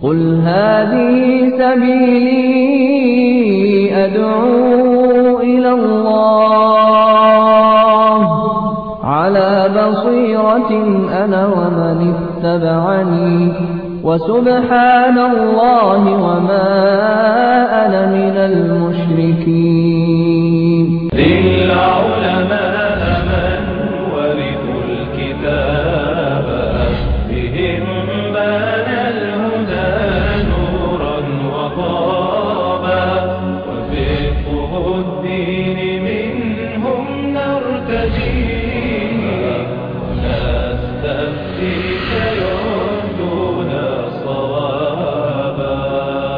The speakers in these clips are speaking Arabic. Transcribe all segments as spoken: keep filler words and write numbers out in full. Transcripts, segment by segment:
قل هذه سبيلي أدعو إلى الله على بصيرة أنا ومن اتبعني وسبحان الله وما أنا من المشركين. للعلماء من ورثوا الكتاب بهم بان الهدى نورا وطابا وفقه الدين منهم نرتجي ونستفتي فيردون صوابا.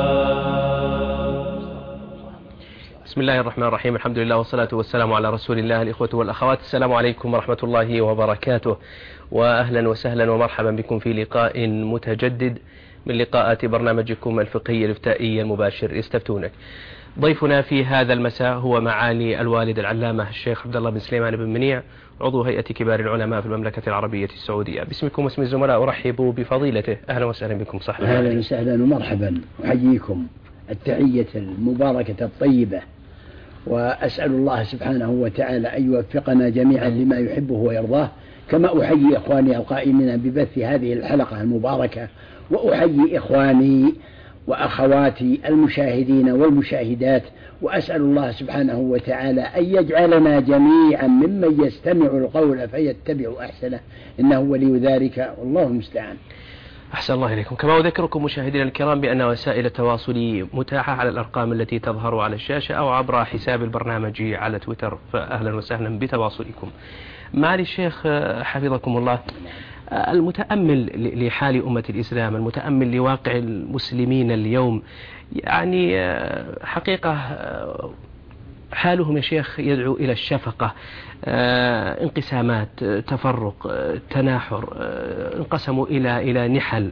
بسم الله الرحمن الرحيم. الحمد لله والصلاة والسلام على رسول الله. الإخوة والأخوات، السلام عليكم ورحمة الله وبركاته، وأهلا وسهلا ومرحبا بكم في لقاء متجدد من لقاءات برنامجكم الفقهي الإفتائي المباشر يستفتونك. ضيفنا في هذا المساء هو معالي الوالد العلامة الشيخ عبد الله بن سليمان بن منيع، عضو هيئة كبار العلماء في المملكة العربية السعودية. باسمكم واسم الزملاء أرحب بفضيلته. أهلا وسهلا بكم. صحبا أهلا وسهلا ومرحبا، أحييكم التحية المباركة الطيبة، وأسأل الله سبحانه وتعالى أن يوفقنا جميعا لما يحبه ويرضاه، كما أحيي إخواني القائمين ببث هذه الحلقة المباركة، وأحيي إخواني وأخواتي المشاهدين والمشاهدات، وأسأل الله سبحانه وتعالى أن يجعلنا جميعا ممن يستمع القول فيتبع أحسنه، إنه ولي ذلك والله المستعان. أحسن الله إليكم. كما أذكركم مشاهدينا الكرام بأن وسائل التواصل متاحة على الأرقام التي تظهر على الشاشة أو عبر حساب البرنامج على تويتر، فأهلا وسهلا بتواصلكم. معالي الشيخ حفظكم الله، المتأمل لحال أمة الإسلام، المتأمل لواقع المسلمين اليوم، يعني حقيقة حالهم يا شيخ يدعو إلى الشفقة، آه، انقسامات، تفرق، تناحر، آه، انقسموا إلى إلى نحل،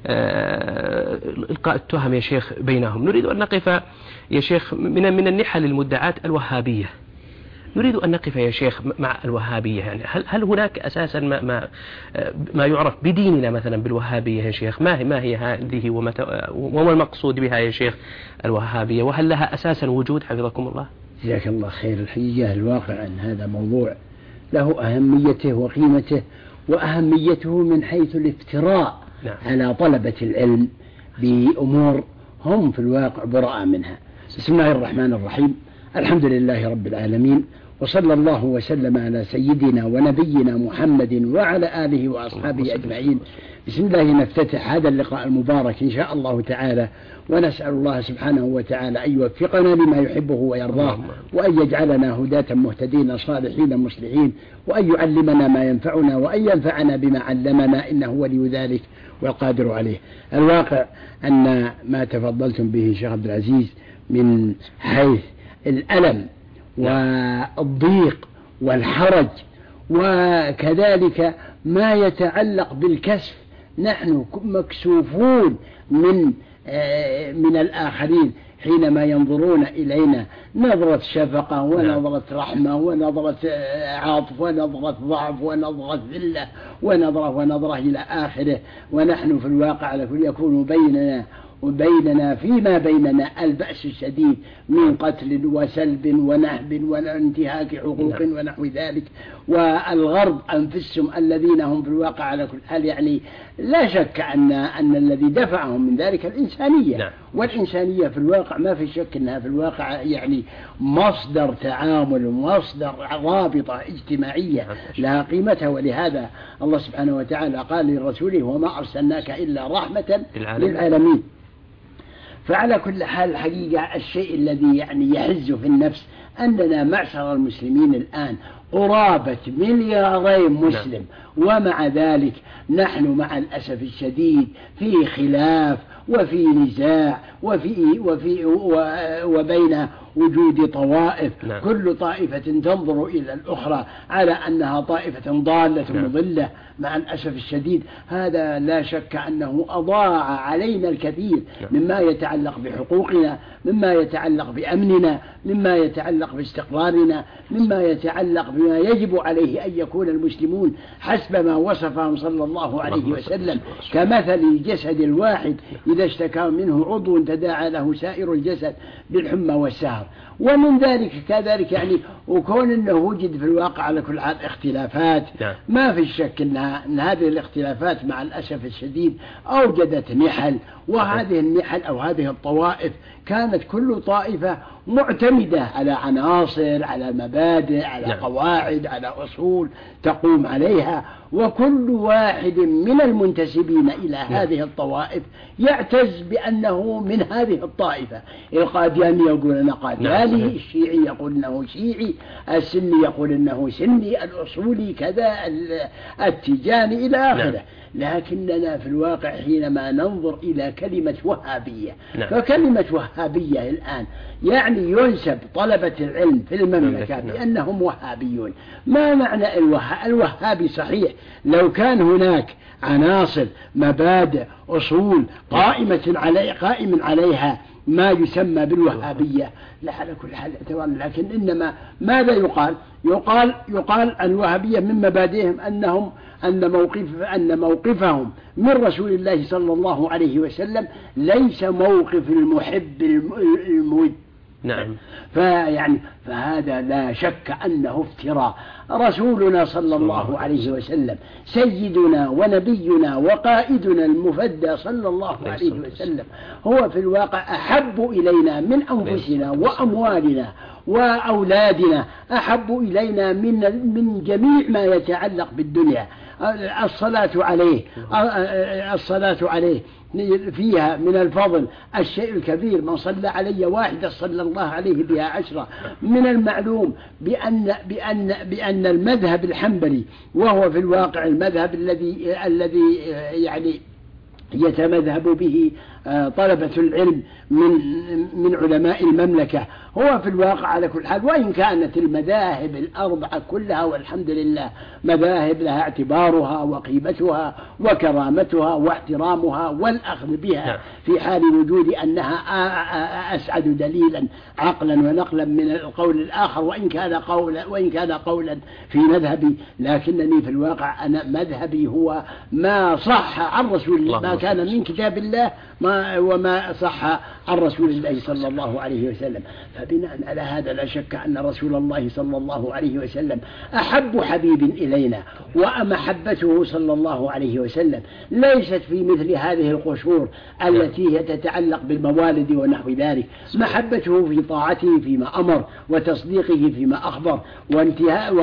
آه، إلقاء التهم يا شيخ بينهم. نريد أن نقف يا شيخ من من النحل المدعاة الوهابية، نريد أن نقف يا شيخ مع الوهابية. يعني هل هل هناك أساسا ما ما ما يعرف بديننا مثلا بالوهابية يا شيخ؟ ما هي ما هي هذه وما المقصود بها يا شيخ الوهابية، وهل لها أساسا وجود حفظكم الله؟ جزاك الله خير. الحقيقة الواقع أن هذا موضوع له أهميته وقيمته، وأهميته من حيث الافتراء نعم. على طلبة العلم بأمور هم في الواقع براء منها. بسم الله الرحمن الرحيم، الحمد لله رب العالمين، وصلى الله وسلم على سيدنا ونبينا محمد وعلى آله وأصحابه أجمعين. بسم الله نفتتح هذا اللقاء المبارك إن شاء الله تعالى، ونسأل الله سبحانه وتعالى أن يوفقنا لما يحبه ويرضاه، وأن يجعلنا هداة مهتدين صالحين مصلحين، وأن يعلمنا ما ينفعنا، وأن ينفعنا بما علمنا، إنه ولي ذلك والقادر عليه. الواقع أن ما تفضلتم به شيخ عبد العزيز من حيث الألم والضيق والحرج، وكذلك ما يتعلق بالكسف، نحن مكسوفون من من الآخرين حينما ينظرون إلينا نظرة شفقة ونظرة رحمة ونظرة عاطف ونظرة ضعف ونظرة ذلة ونظرة ونظرة إلى آخره، ونحن في الواقع يكون بيننا وبيننا فيما بيننا البأس الشديد من قتل وسلب ونهب وانتهاك حقوق ونحو ذلك، والغرب أنفسهم الذين هم في الواقع على كل حال، يعني لا شك أن أن الذي دفعهم من ذلك الإنسانية نعم. والإنسانية في الواقع ما في شك أنها في الواقع يعني مصدر تعامل ومصدر رابطة اجتماعية لها قيمتها، ولهذا الله سبحانه وتعالى قال لرسوله وما أرسلناك إلا رحمة للعالمين. فعلى كل حال الحقيقة الشيء الذي يعني يحز في النفس أننا معشر المسلمين الآن قرابة مليارين مسلم، ومع ذلك نحن مع الأسف الشديد في خلاف وفي نزاع وفي وفي وبين وجود طوائف، نعم. كل طائفة تنظر إلى الأخرى على أنها طائفة ضالة نعم. مضلة. مع الأسف الشديد هذا لا شك أنه أضاع علينا الكثير نعم. مما يتعلق بحقوقنا، مما يتعلق بأمننا، مما يتعلق باستقرارنا، مما يتعلق بما يجب عليه أن يكون المسلمون حسب ما وصفهم صلى الله عليه وسلم كمثل الجسد الواحد إذا اشتكى منه عضو تداعى له سائر الجسد بالحمى والسهر. ومن ذلك كذلك يعني وكون أنه وجد في الواقع على كل حال اختلافات، نعم. ما في شك أنها أن هذه الاختلافات مع الأسف الشديد أوجدت نحل، وهذه النحل أو هذه الطوائف كانت كل طائفة معتمدة على عناصر، على مبادئ، على نعم. قواعد، على أصول تقوم عليها، وكل واحد من المنتسبين إلى نعم. هذه الطوائف يعتز بأنه من هذه الطائفة. القادياني يقول أنا قادياني، نعم. الشيعي يقول أنه شيعي، السني يقول أنه سني، الأصولي كذا، التيجاني إلى آخره. نعم. لكننا في الواقع حينما ننظر إلى كلمة وهابية، نعم. فكلمة وهابية الآن يعني ينسب طلبة العلم في المملكة نعم. بأنهم وهابيون. ما معنى الوه... الوهابي؟ صحيح لو كان هناك عناصر، مبادئ، أصول قائمة علي... قائم عليها ما يسمى بالوهابية لا على كل حال اعتبار، لكن إنما ماذا يقال؟ يقال يقال الوهابية من مبادئهم أنهم أن موقف أن موقفهم من رسول الله صلى الله عليه وسلم ليس موقف المحب المود. نعم. فيعني فهذا لا شك أنه افتراء. رسولنا صلى الله عليه وسلم سيدنا ونبينا وقائدنا المفدى صلى الله عليه وسلم هو في الواقع أحب إلينا من أنفسنا وأموالنا وأولادنا، أحب إلينا من من جميع ما يتعلق بالدنيا. الصلاة عليه الصلاة عليه فيها من الفضل الشيء الكبير، من صلى علي واحدة صلى الله عليه بها عشرة. من المعلوم بأن بأن بأن المذهب الحنبلي وهو في الواقع المذهب الذي الذي يعني يتمذهب به طلبة العلم من من علماء المملكة، هو في الواقع على كل حال وإن كانت المذاهب الأربعة كلها والحمد لله مذاهب لها اعتبارها وقيمتها وكرامتها واحترامها والأخذ بها في حال وجود أنها أسعد دليلا عقلا ونقلا من القول الآخر، وإن كان قولا وإن كان قولا في مذهبي، لكنني في الواقع أنا مذهبي هو ما صح عن رسول الله، ما كان من كتاب الله ما وما صح عن رسول الله صلى الله عليه وسلم. فبناء على هذا لا شك أن رسول الله صلى الله عليه وسلم أحب حبيب إلينا، ومحبته صلى الله عليه وسلم ليست في مثل هذه القشور التي هي تتعلق بالموالد ونحو ذلك. محبته في طاعته فيما أمر وتصديقه فيما أخبر وانتهاء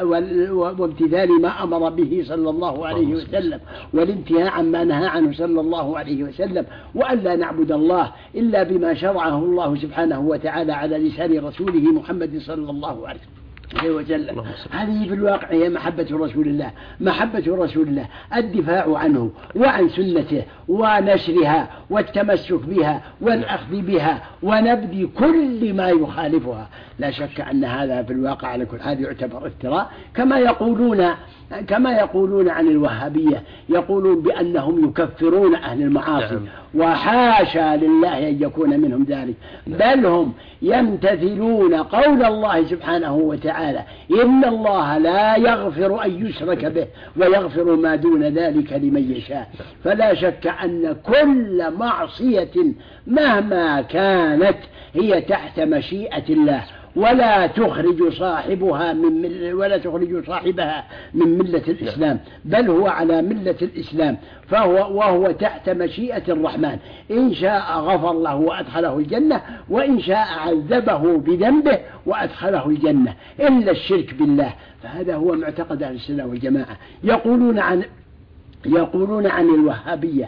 وامتثال ما أمر به صلى الله عليه وسلم والانتهاء عما نهى عنه صلى الله عليه وسلم، وأن لا نعبد الله إلا بما شرعه الله سبحانه وتعالى على لسان رسوله محمد صلى الله عليه وسلم. هذه في الواقع هي محبة رسول الله. محبة رسول الله الدفاع عنه وعن سنته ونشرها والتمسك بها والأخذ بها ونبذ كل ما يخالفها. لا شك أن هذا في الواقع على كل هذا يعتبر افتراء، كما يقولون كما يقولون عن الوهابية، يقولون بأنهم يكفرون أهل المعاصي، وحاشا لله أن يكون منهم ذلك، بل هم يمتثلون قول الله سبحانه وتعالى إن الله لا يغفر أن يشرك به ويغفر ما دون ذلك لمن يشاء. فلا شك أن كل معصية مهما كانت هي تحت مشيئة الله، ولا تخرج صاحبها من مل ولا تخرج صاحبها من ملة الإسلام، بل هو على ملة الإسلام، فهو وهو تحت مشيئة الرحمن، إن شاء غفر له وأدخله الجنة، وإن شاء عذبه بذنبه وأدخله الجنة، إلا الشرك بالله. فهذا هو معتقد أهل السنة والجماعة. يقولون عن يقولون عن الوهابية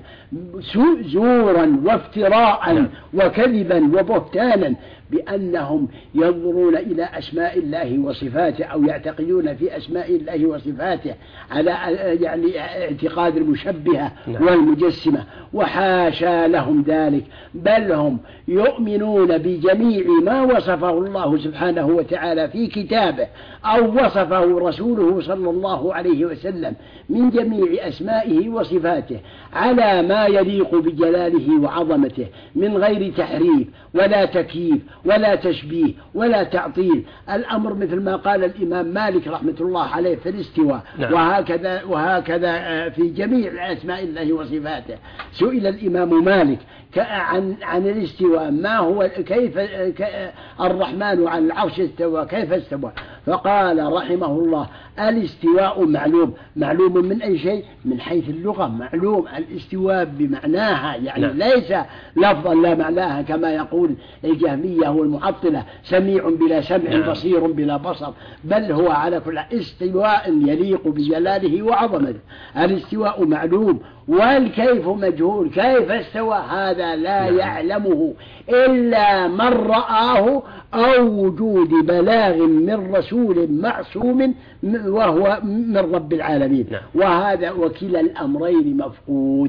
زورا وافتراء وكذبا وبهتانا بأنهم ينظرون إلى أسماء الله وصفاته أو يعتقدون في أسماء الله وصفاته على يعني اعتقاد المشبهة والمجسمة، وحاشا لهم ذلك، بل هم يؤمنون بجميع ما وصفه الله سبحانه وتعالى في كتابه أو وصفه رسوله صلى الله عليه وسلم من جميع أسمائه وصفاته على ما يليق بجلاله وعظمته من غير تحريف ولا تكييف ولا تشبيه ولا تعطيل. الأمر مثل ما قال الإمام مالك رحمة الله عليه في الاستواء. نعم. وهكذا وهكذا في جميع أسماء الله وصفاته. سئل الإمام مالك عن عن الاستواء ما هو كيف الرحمن على العرش استوى كيف استوى، فقال رحمه الله الاستواء معلوم. معلوم من أي شيء؟ من حيث اللغة معلوم. الاستواء بمعناها يعني نعم. ليس لفظا لا معناها كما يقول الجهمية والمعطلة سميع بلا سمع نعم. بصير بلا بصر، بل هو على كل استواء يليق بجلاله وعظمته. الاستواء معلوم والكيف مجهول، كيف استوى هذا لا نعم. يعلمه إلا من رآه أو وجود بلاغ من رسول معصوم وهو من رب العالمين نعم. وهذا وكلا الأمرين مفقود.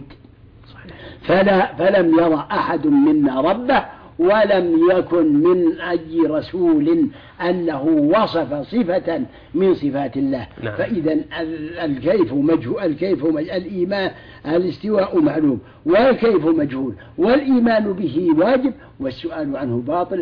فلا فلم يرى أحد منا ربه ولم يكن من أي رسول أنه وصف صفة من صفات الله نعم. فإذا الكيف مجهول، الكيف مجهول، الإيمان الاستواء معلوم والكيف مجهول والإيمان به واجب والسؤال عنه باطل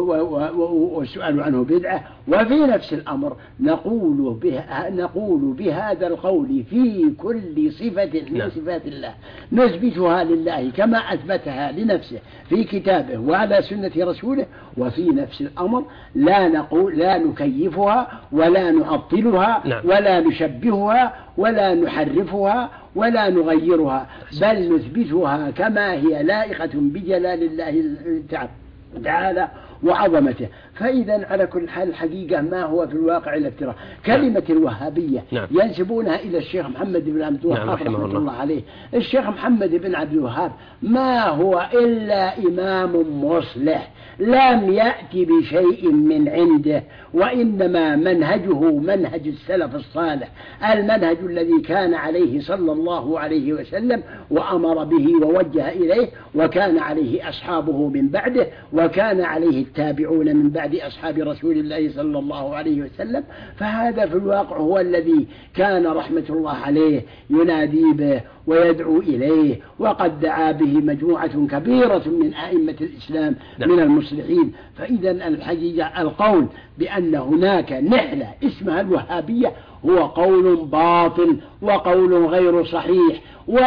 والسؤال عنه بدعة. وفي نفس الأمر نقول به نقول بهذا القول في كل صفة من نعم. صفات الله نثبتها لله كما أثبتها لنفسه في كتابه وعلى سنة رسوله، وفي نفس الأمر لا نقول لا نكيفها ولا نعطلها نعم. ولا نشبهها ولا نحرفها ولا نغيرها، بل نثبتها كما هي لائقة بجلال الله تعالى وعظمته. فإذا على كل حال الحقيقة ما هو في الواقع الافتراء. كلمة الوهابية نعم. ينسبونها إلى الشيخ محمد بن عبد الوهاب نعم رحمه الله. الله عليه. الشيخ محمد بن عبد الوهاب ما هو إلا إمام مصلح لم يأتي بشيء من عنده، وإنما منهجه منهج السلف الصالح، المنهج الذي كان عليه صلى الله عليه وسلم وأمر به ووجه إليه، وكان عليه أصحابه من بعده، وكان عليه التابعون من بعد أصحاب رسول الله صلى الله عليه وسلم. فهذا في الواقع هو الذي كان رحمة الله عليه ينادي به ويدعو إليه، وقد دعا به مجموعة كبيرة من أئمة الإسلام نعم. من المصلحين. فإذا الحقيقة القول بأن هناك نحلة اسمها الوهابية هو قول باطل وقول غير صحيح،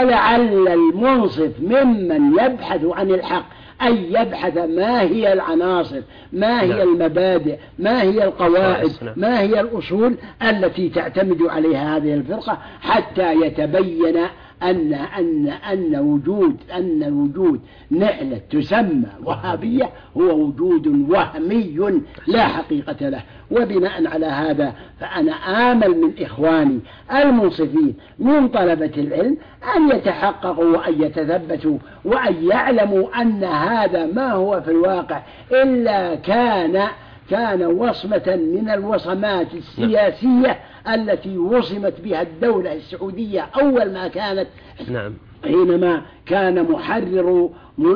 ولعل المنصف ممن يبحث عن الحق أن يبحث ما هي العناصر، ما هي المبادئ، ما هي القواعد، ما هي الأصول التي تعتمد عليها هذه الفرقة، حتى يتبين أن أن أن وجود أن وجود نحلة تسمى وهابية هو وجود وهمي لا حقيقة له. وبناء على هذا فأنا آمل من إخواني المنصفين من طلبة العلم أن يتحققوا وأن يتثبتوا وأن يعلموا أن هذا ما هو في الواقع إلا كان كان وصمة من الوصمات السياسية التي وصمت بها الدولة السعودية أول ما كانت نعم. حينما كان محرر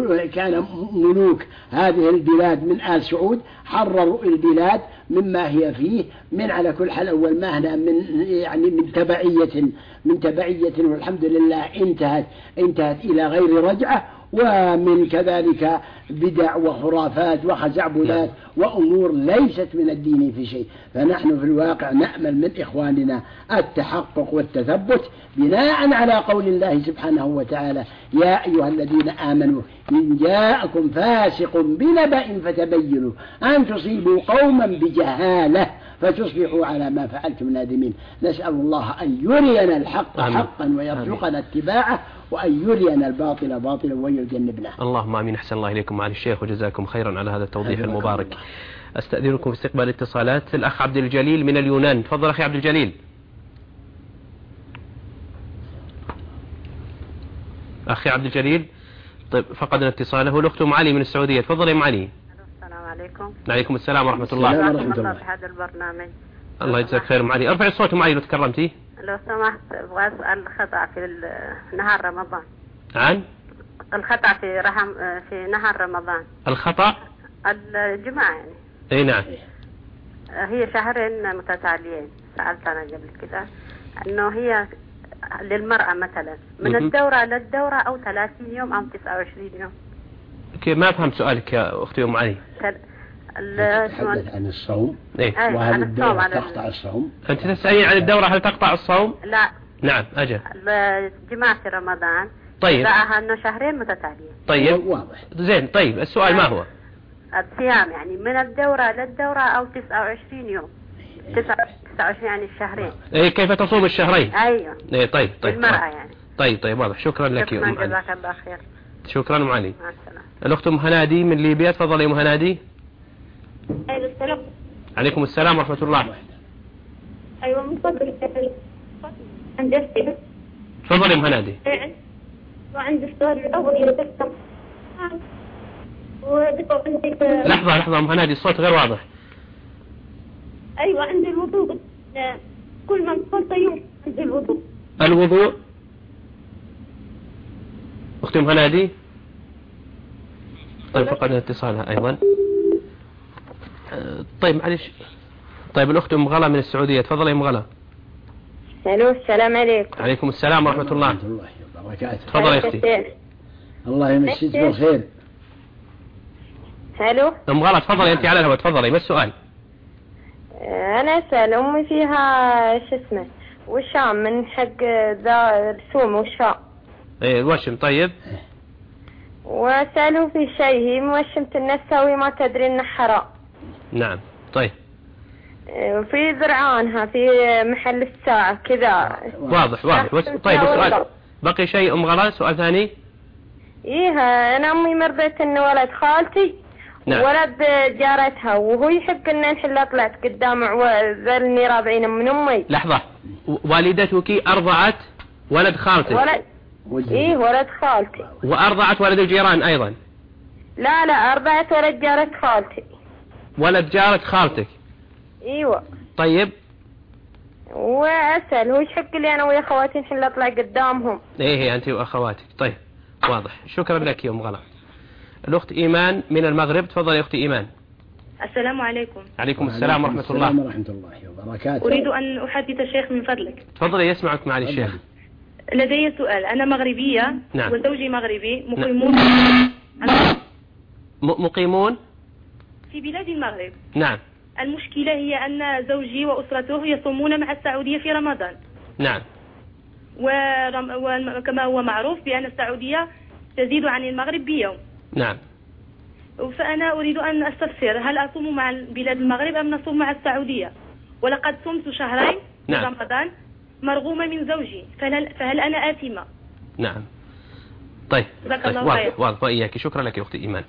كان ملوك هذه البلاد من آل سعود حرروا البلاد مما هي فيه من على كل حال أول ما هنا من يعني من تبعية من تبعية والحمد لله انتهت انتهت إلى غير رجعة، ومن كذلك بدع وخرافات وخزعبلات وأمور ليست من الدين في شيء. فنحن في الواقع نأمل من إخواننا التحقق والتثبت بناء على قول الله سبحانه وتعالى: يا أيها الذين آمنوا إن جاءكم فاسق بنبأ فتبينوا أن تصيبوا قوما بجهالة فتصبحوا على ما فعلتم نادمين. نسأل الله أن يرينا الحق حقا ويرزقنا اتباعه، وأن يرينا الباطل باطلا ويجنبنا. اللهم آمين. أحسن الله إليكم معالي الشيخ وجزاكم خيرا على هذا التوضيح المبارك. الله. أستأذنكم في استقبال اتصالات. الأخ عبد الجليل من اليونان، تفضل أخي عبد الجليل. أخي عبد الجليل. طيب فقدنا اتصاله. الأخت أم علي من السعودية، تفضل يا أم علي. السلام عليكم. وعليكم السلام ورحمة الله. السلام ورحمة الله. في هذا البرنامج. الله يجزاك خير أم علي. ارفع الصوت أم علي لو تكرمتي. لو سمحت أبغى أسأل خطأ في نهار رمضان. عن الخطأ في رحم في نهار رمضان. الخطأ الجماعة يعني. أي نعم. هي شهرين متتاليين، سألت أنا قبل كده إنه هي للمرأة مثلا من الدورة للدورة أو ثلاثين يوم أو تسعة وعشرين يوم. كيف ما فهم سؤالك يا أختي أم علي؟ تتحدث عن الصوم. إيه؟ وهل الدورة تقطع الصوم؟ أنت تسألين عن الدورة هل تقطع الصوم؟ لا. نعم أجل. الجماعة في رمضان. طيب. إذا أنه شهرين متتاليين. طيب. واضح. زين. طيب السؤال ما هو؟ الصيام يعني من الدورة للدورة أو تسعة وعشرين يوم. تسعة وعشرين يعني الشهرين. إيه كيف تصوم الشهرين؟ أيوه. إيه طيب طيب. المرأة يعني. طيب طيب واضح. شكرا لك يا أم علي. جزاك الله خير. شكرا أم علي. مع السلامة. الأخت أم هنادي من ليبيا، تفضلي أم هنادي. أيوة السلام. عليكم السلام ورحمة الله. أيوة من فضلك عندي أسئلة. تفضلي أم هنادي. وعندي السؤال الأول يذكر وذكر عندي لحظة لحظة أم هنادي الصوت غير واضح. أيوة عندي الوضوء كل من صلت يوم عندي الوضوء. الوضوء. أختي أم هنادي. طيب فقدنا اتصالها أيضا. طيب معلش. طيب الأخت أم غلا من السعودية، تفضلي يا أم غلا. الو السلام عليكم. عليكم السلام ورحمة الله. ورحمة الله وبركاته. تفضلي يا أختي. الله يمسيك بالخير. الو أم غلا تفضلي أنت على الهواء، تفضلي. ما السؤال؟ أنا أسأل أمي فيها شو اسمه وشام من حق ذا رسوم وشام. إيه الوشم. طيب. وسألوا في شيء هي موشمة النسا وما تدري إنه حرام. نعم. طيب. في ذرعانها في محل الساعة كذا. واضح واضح. طيب السؤال بقي شيء أم غلا؟ سؤال ثاني. إيه أنا أمي مرضت إن ولد خالتي. نعم. ولد جارتها وهو يحب إن نحل طلعت قدام ذلني رابعين من أمي. لحظة. والدتك أرضعت ولد خالتك؟ ولد. إيه ولد خالتي. وأرضعت ولد الجيران أيضا؟ لا لا أرضعت ولد جارة خالتي. ولد جارة خالتك؟ ايوه. طيب. واسال هو ايش حق لي انا ويا خواتي نحل اطلع قدامهم. ايه هي انت واخواتك. طيب واضح. شكرا لك يا ام غلا. الاخت ايمان من المغرب، تفضل يا اختي ايمان. السلام عليكم. عليكم السلام ورحمه الله. السلام ورحمه الله وبركاته. اريد ان احدث الشيخ من فضلك. تفضلي يسمعك معالي الشيخ. لدي سؤال. انا مغربيه. نعم. وزوجي مغربي مقيمون. نعم. مقيمون في بلاد المغرب. نعم. المشكلة هي أن زوجي وأسرته يصومون مع السعودية في رمضان. نعم. ورم... وكما هو معروف بأن السعودية تزيد عن المغرب بيوم. نعم. فأنا أريد أن أستفسر هل أصوم مع بلاد المغرب أم نصوم مع السعودية؟ ولقد صمت شهرين في نعم. رمضان مرغومة من زوجي، فهل, فهل أنا آثمة؟ نعم. طيب. جزاك طيب. الله خير. واضح وإياك. شكرا لك يا أختي إيمان.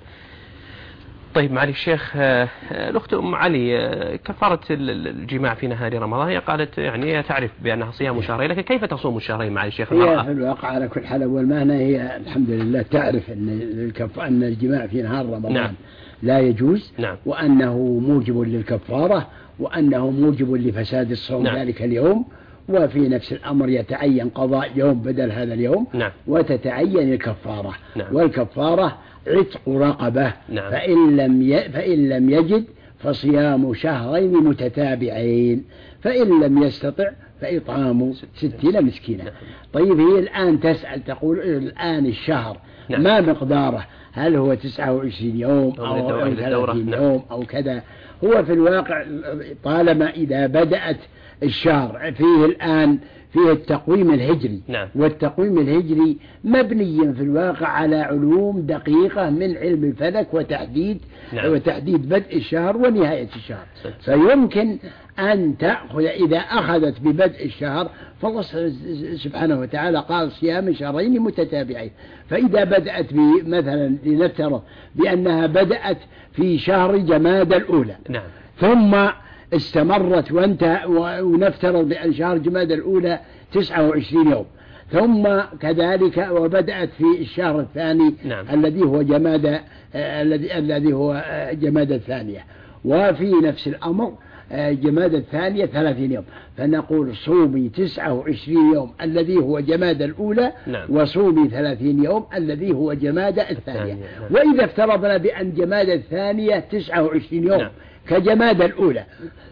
طيب معالي الشيخ، الأخت أم علي كفارة الجماع في نهار رمضان، هي قالت يعني تعرف بأنها صيام شهرين، لكن كيف تصوم الشهرين معالي الشيخ المرأة؟ هي في الواقع على كل حال أول ما هنا هي الحمد لله تعرف أن الكف... أن الجماع في نهار رمضان نعم. لا يجوز. نعم. وأنه موجب للكفارة وأنه موجب لفساد الصوم. نعم. ذلك اليوم. وفي نفس الأمر يتعين قضاء يوم بدل هذا اليوم. نعم. وتتعين الكفارة. نعم. والكفارة عتق رقبة. نعم. فإن لم ي... فإن لم يجد فصيام شهرين متتابعين، فإن لم يستطع فإطعام ستين مسكينا. نعم. طيب هي الآن تسأل تقول الآن الشهر نعم. ما مقداره؟ هل هو تسعة وعشرين يوم أو, أو, أو ثلاثين نعم. يوم أو كذا؟ هو في الواقع طالما إذا بدأت الشهر فيه الآن فيه التقويم الهجري. نعم. والتقويم الهجري مبني في الواقع على علوم دقيقة من علم الفلك وتحديد. نعم. وتحديد بدء الشهر ونهاية الشهر. فيمكن أن تأخذ إذا أخذت ببدء الشهر، فالله سبحانه وتعالى قال صيام شهرين متتابعين. فإذا بدأت مثلا لنفترض بأنها بدأت في شهر جماد الأولى. نعم. ثم استمرت وانتهى، ونفترض بأن شهر جماد الأولى تسعة وعشرين يوم، ثم كذلك وبدأت في الشهر الثاني نعم. الذي هو جماد الذي الذي هو جماد الثانية، وفي نفس الأمر جماد الثانية ثلاثين يوم، فنقول صومي تسعة وعشرين يوم الذي هو جماد الأولى، نعم. وصومي ثلاثين يوم الذي هو جماد الثانية. نعم. وإذا افترضنا بأن جماد الثانية تسعة وعشرين يوم، نعم. كجماد الأولى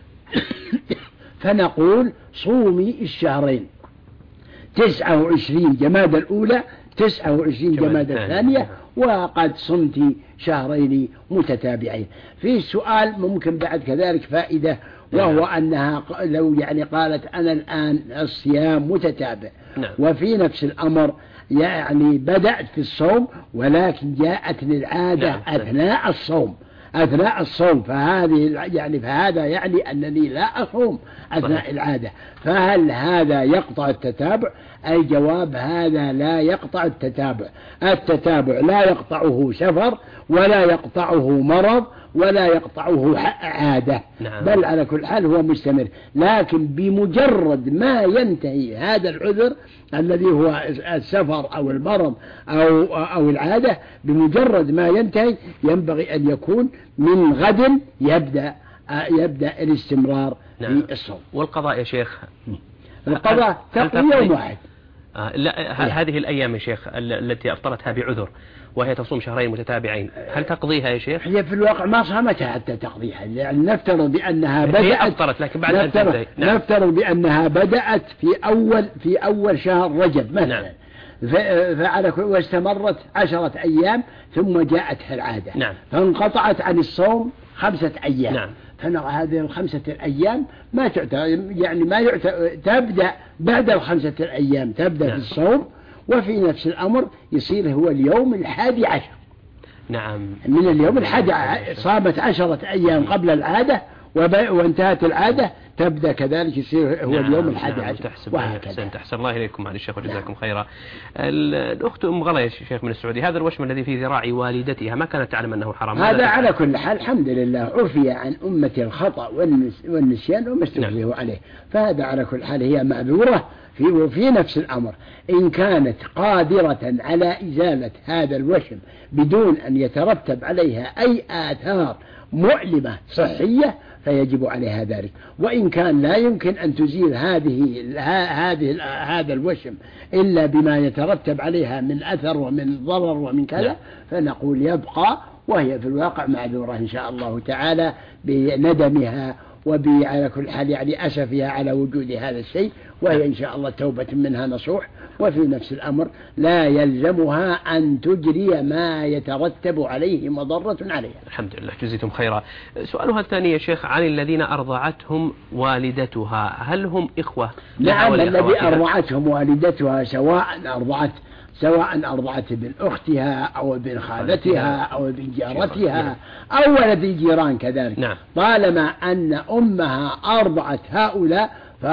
فنقول صومي الشهرين، تسعة وعشرين جماد الأولى، تسعة وعشرين جماد الثانية، وقد صمت شهرين متتابعين. في السؤال ممكن بعد كذلك فائدة، وهو أنها لو يعني قالت أنا الآن الصيام متتابع، نعم. وفي نفس الأمر يعني بدأت في الصوم ولكن جاءتني العادة نعم. أثناء الصوم أثناء الصوم فهذه يعني فهذا يعني أنني لا أصوم أثناء صحيح. العادة، فهل هذا يقطع التتابع؟ الجواب هذا لا يقطع التتابع. التتابع لا يقطعه سفر ولا يقطعه مرض ولا يقطعه عادة، نعم. بل على كل حال هو مستمر، لكن بمجرد ما ينتهي هذا العذر الذي هو السفر أو المرض أو, أو العادة، بمجرد ما ينتهي ينبغي أن يكون من غد يبدأ يبدأ الاستمرار نعم. في الصوم. والقضاء يا شيخ؟ القضاء تقضي يوم واحد. آه لا هذه الأيام يا شيخ التي أفطرتها بعذر وهي تصوم شهرين متتابعين، هل تقضيها يا شيخ؟ هي في الواقع ما صامتها حتى تقضيها، يعني نفترض بأنها بدأت هي أفطرت لكن بعد أن تنتهي. نعم. نفترض بأنها بدأت في أول في أول شهر رجب مثلا، نعم. فعلى كل واستمرت عشرة أيام ثم جاءتها العادة، نعم. فانقطعت عن الصوم خمسة أيام، نعم. فنرى هذه الخمسة الأيام ما تعتبر يعني ما يعتبر تبدأ بعد الخمسة الأيام تبدأ نعم. في الصوم، وفي نفس الأمر يصير هو اليوم الحادي عشر. نعم. من اليوم الحادي صامت عشرة أيام قبل العادة وانتهت العادة تبدأ كذلك يصير هو نعم. اليوم الحادي نعم. عشر. تحسب أحسن تحسن الله إليكم على الشيخ وجزاكم نعم. خيرا. الأخت أم غلا يا شيخ من السعودية، هذا الوشم الذي في ذراع والدتها ما كانت تعلم أنه حرام؟ هذا على كل حال الحمد لله عفي عن أمة الخطأ والنسيان وما استفزه نعم. عليه، فهذا على كل حال هي معذورة في وفي نفس الأمر إن كانت قادرة على إزالة هذا الوشم بدون أن يترتب عليها أي آثار مؤلمة صحية فيجب عليها ذلك، وإن كان لا يمكن أن تزيل هذه هذه هذا الوشم إلا بما يترتب عليها من أثر ومن ضرر ومن كذا، فنقول يبقى، وهي في الواقع معذورة إن شاء الله تعالى بندمها وعلى كل حال يعني أسفها على وجود هذا الشيء، وهي إن شاء الله توبة منها نصوح. وفي نفس الأمر لا يلزمها أن تجري ما يترتب عليه مضرة عليها. الحمد لله جزيتم خيرا. سؤالها الثاني يا شيخ عن الذين أرضعتهم والدتها، هل هم إخوة؟ نعم، الذي أرضعتهم والدتها سواء أرضعت سواء أرضعت ابن أختها أو ابن خالتها أو ابن جارتها أو ولد الجيران كذلك، نعم. طالما أن أمها أرضعت هؤلاء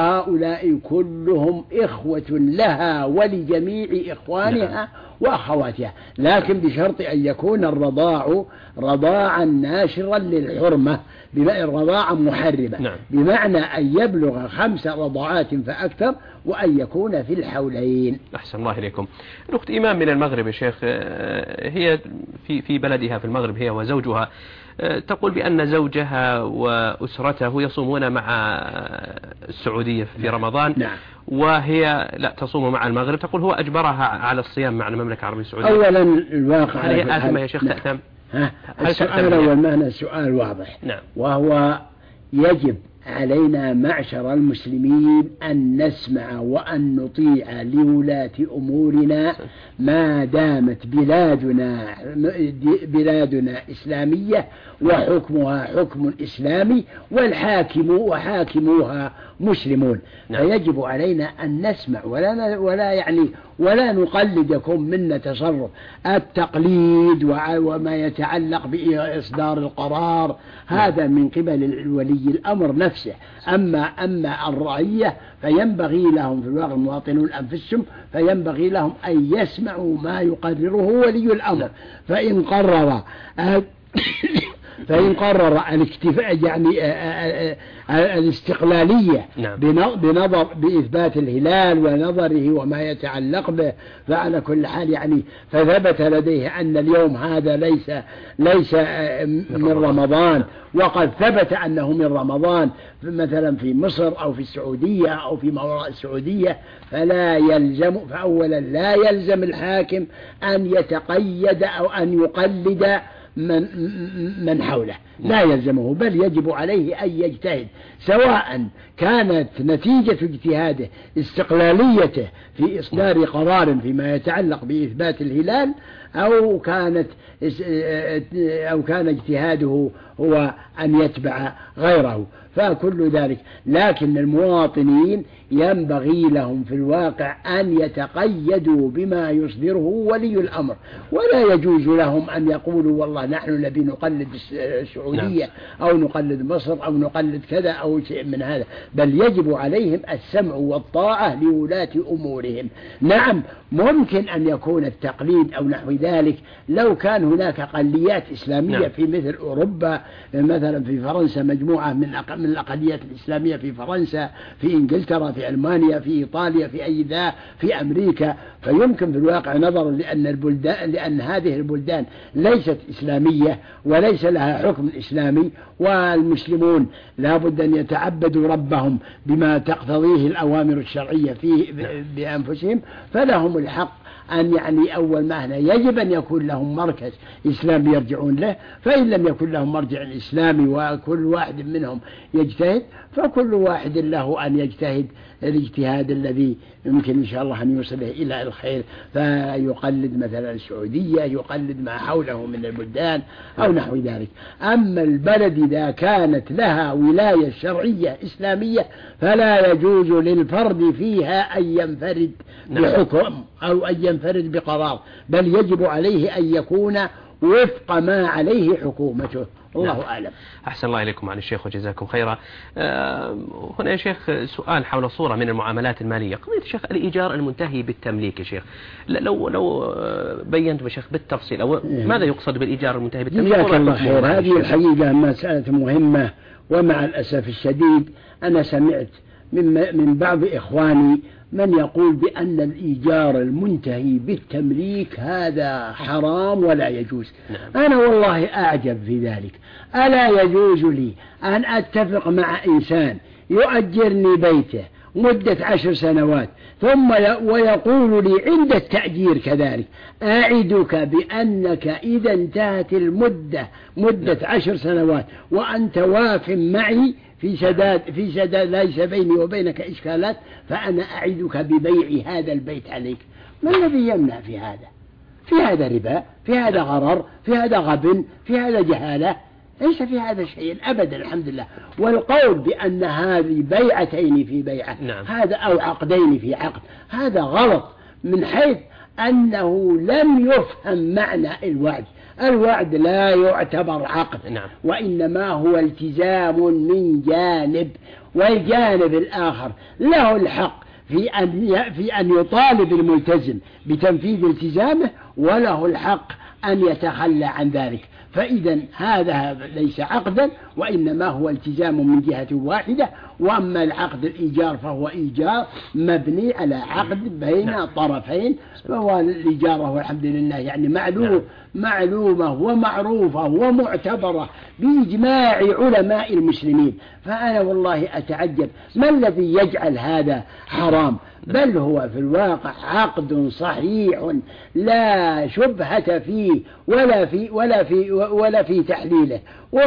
فهؤلاء كلهم إخوة لها ولجميع إخوانها نعم. وأخواتها، لكن بشرط أن يكون الرضاع رضاعا ناشرا للحرمة، الرضاعا محرمة نعم. بمعنى أن يبلغ خمس رضاعات فأكثر وأن يكون في الحولين. أحسن الله إليكم. الأخت إمام من المغرب يا شيخ، هي في في بلدها في المغرب هي وزوجها، تقول بأن زوجها وأسرته يصومون مع السعودية في رمضان نعم. وهي لا تصوم مع المغرب، تقول هو أجبرها على الصيام مع المملكة العربية السعودية. أولا الواقع هل هي آثمة يا شيخ؟ نعم. تأثم؟ السؤال الأول معنى السؤال واضح نعم. وهو يجب علينا معشر المسلمين أن نسمع وأن نطيع لولاة أمورنا ما دامت بلادنا بلادنا إسلامية وحكمها حكم إسلامي والحاكم وحاكموها مسلمون نعم. فيجب علينا أن نسمع ولا ولا يعني ولا نقلدكم من تصرف التقليد وما يتعلق بإصدار القرار هذا من قبل ولي الأمر نفسه. أما أما الرعية فينبغي لهم في الواقع المواطنون أنفسهم فينبغي لهم أن يسمعوا ما يقرره ولي الأمر، فإن قرر فإن قرر الاكتفاء يعني الاستقلالية بنظر بإثبات الهلال ونظره وما يتعلق به، فعلى كل حال يعني فثبت لديه أن اليوم هذا ليس ليس من رمضان، وقد ثبت أنه من رمضان مثلا في مصر أو في السعودية أو في ما وراء السعودية، فلا يلزم فأولا لا يلزم الحاكم أن يتقيد أو أن يقلد من من حوله، لا يلزمه، بل يجب عليه أن يجتهد، سواء كانت نتيجة اجتهاده استقلاليته في إصدار قرار فيما يتعلق بإثبات الهلال، أو كانت أو كان اجتهاده هو أن يتبع غيره، فكل ذلك. لكن المواطنين ينبغي لهم في الواقع أن يتقيدوا بما يصدره ولي الأمر، ولا يجوز لهم أن يقولوا والله نحن نبي نقلد السعودية أو نقلد مصر أو نقلد كذا أو شيء من هذا، بل يجب عليهم السمع والطاعة لولاة أمورهم. نعم ممكن أن يكون التقليد أو نحو ذلك لو كان هناك أقليات إسلامية نعم. في مثل أوروبا، مثلا في فرنسا مجموعة من من الأقليات الإسلامية في فرنسا، في إنجلترا، في ألمانيا، في إيطاليا، في أي ذا، في أمريكا، فيمكن في الواقع نظرا لأن البلدان لأن هذه البلدان ليست إسلامية وليس لها حكم إسلامي، والمسلمون لا بد أن يتعبدوا ربهم بما تقتضيه الأوامر الشرعية فيه بأنفسهم، فلهم الحق أن يعني أول ما هنا يجب أن يكون لهم مركز إسلامي يرجعون له، فإن لم يكن لهم مرجع إسلامي وكل واحد منهم يجتهد، فكل واحد له أن يجتهد الاجتهاد الذي يمكن إن شاء الله أن يوصله إلى الخير، فيقلد مثلا السعودية، يقلد ما حوله من البلدان أو نحو ذلك. أما البلد إذا كانت لها ولاية شرعية إسلامية فلا يجوز للفرد فيها أن ينفرد بحكم أو أن ينفرد بقرار، بل يجب عليه أن يكون وفق ما عليه حكومته. الله نعم. أعلم. أحسن الله إليكم عن الشيخ وجزاكم خيرا. آه هنا يا شيخ سؤال حول صورة من المعاملات المالية، قضية الشيخ الإيجار المنتهي بالتمليك. يا شيخ لو لو بينت يا شيخ بالتفصيل أو ماذا يقصد بالإيجار المنتهي بالتمليك؟ جزاك الله خير. هذه الحقيقة مسألة مهمة، ومع الأسف الشديد أنا سمعت من من بعض إخواني من يقول بأن الإيجار المنتهي بالتمليك هذا حرام ولا يجوز. نعم. أنا والله أعجب في ذلك. ألا يجوز لي أن أتفق مع إنسان يؤجرني بيته مدة عشر سنوات ثم ويقول لي عند التأجير كذلك أعدك بأنك إذا انتهت المدة مدة عشر سنوات وأنت واف معي في سداد في سداد ليس بيني وبينك إشكالات، فأنا أعدك ببيع هذا البيت عليك. ما الذي يمنع في هذا؟ في هذا ربا، في هذا غرر، في هذا غبن، في هذا جهالة، ليس في هذا شيء أبدا الحمد لله. والقول بأن هذه بيعتين في بيعة نعم. هذا أو عقدين في عقد، هذا غلط من حيث أنه لم يفهم معنى الوعد. الوعد لا يعتبر عقد نعم. وإنما هو التزام من جانب، والجانب الآخر له الحق في أن في أن يطالب الملتزم بتنفيذ التزامه، وله الحق أن يتخلى عن ذلك. فإذا هذا ليس عقدا وإنما هو التزام من جهة واحدة. وأما العقد الإيجار فهو إيجار مبني على عقد بين نعم. طرفين، فهو الإيجار هو الحمد لله يعني معلوم نعم. معلومة ومعروفة ومعتبرة بإجماع علماء المسلمين. فأنا والله أتعجب ما الذي يجعل هذا حرام، بل هو في الواقع عقد صحيح لا شبهة فيه ولا في ولا في ولا في تحليله. و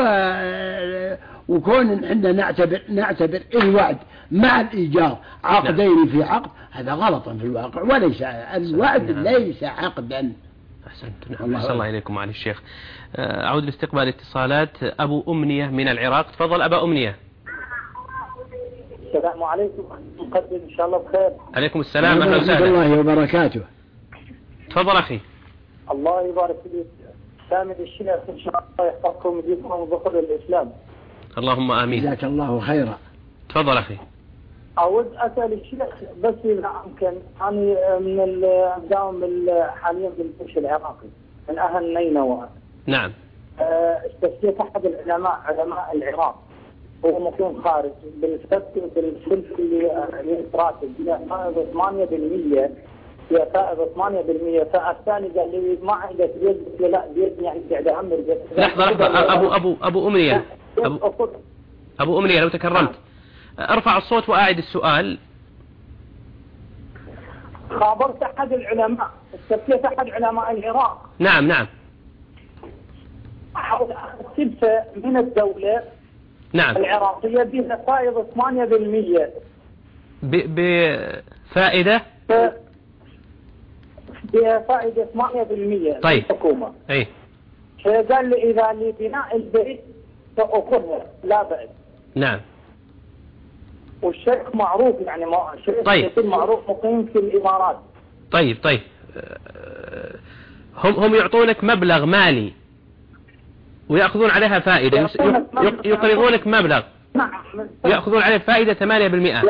وكون عندنا نعتبر نعتبر الوعد مع الإيجار عقدين في عقد، هذا غلط في الواقع، وليس الوعد ليس عقدا. أحسنت. نعم. أحسن الله إليكم معالي الشيخ. أعود لاستقبال اتصالات. أبو أمنية من العراق، تفضل أبا أمنية. السلام عليكم، مقدم إن شاء الله بخير. عليكم السلام ورحمة الله وبركاته. تفضل أخي. الله يبارك فيك. سامي الشيخ إن شاء الله يحفظكم ويديكم وظهر الإسلام. اللهم آمين. جزاك الله خيرا. تفضل أخي. أود أسأل الشيخ بس إذا أمكن، أنا من الداوم حاليا بالجيش العراقي من أهل نينوى. نعم. تسمية أحد العلماء علماء العراق هو مقيم خارج بالفتح بالفلك اللي اللي راتب إلى فائض ثمانية بالمئة هي فائض ثمانية بالمئة. فالثاني قال لي ما عنده بيد لا بيد يعني قاعد أعمر. لحظة لحظة أبو أبو أبو أمنية أبو, أبو أمنية لو تكرمت ارفع الصوت وأعد السؤال. خابرت أحد العلماء استفتيت أحد علماء العراق. نعم نعم. حول سلفة من الدولة نعم العراقية بها فائضة ثمانية بالمئة. بفائدة؟ بها فائدة ثمانية بالمئة. طيب. الحكومة. أي. قال لي إذا لبناء البيت سأخذها لا بأس. نعم. والشيخ معروف يعني ما الشيخ طيب. معروف مقيم في الإمارات. طيب طيب. هم هم يعطونك مبلغ مالي ويأخذون عليها فائدة، يقرضونك مبلغ يأخذون عليه فائدة ثمانية بالمئة.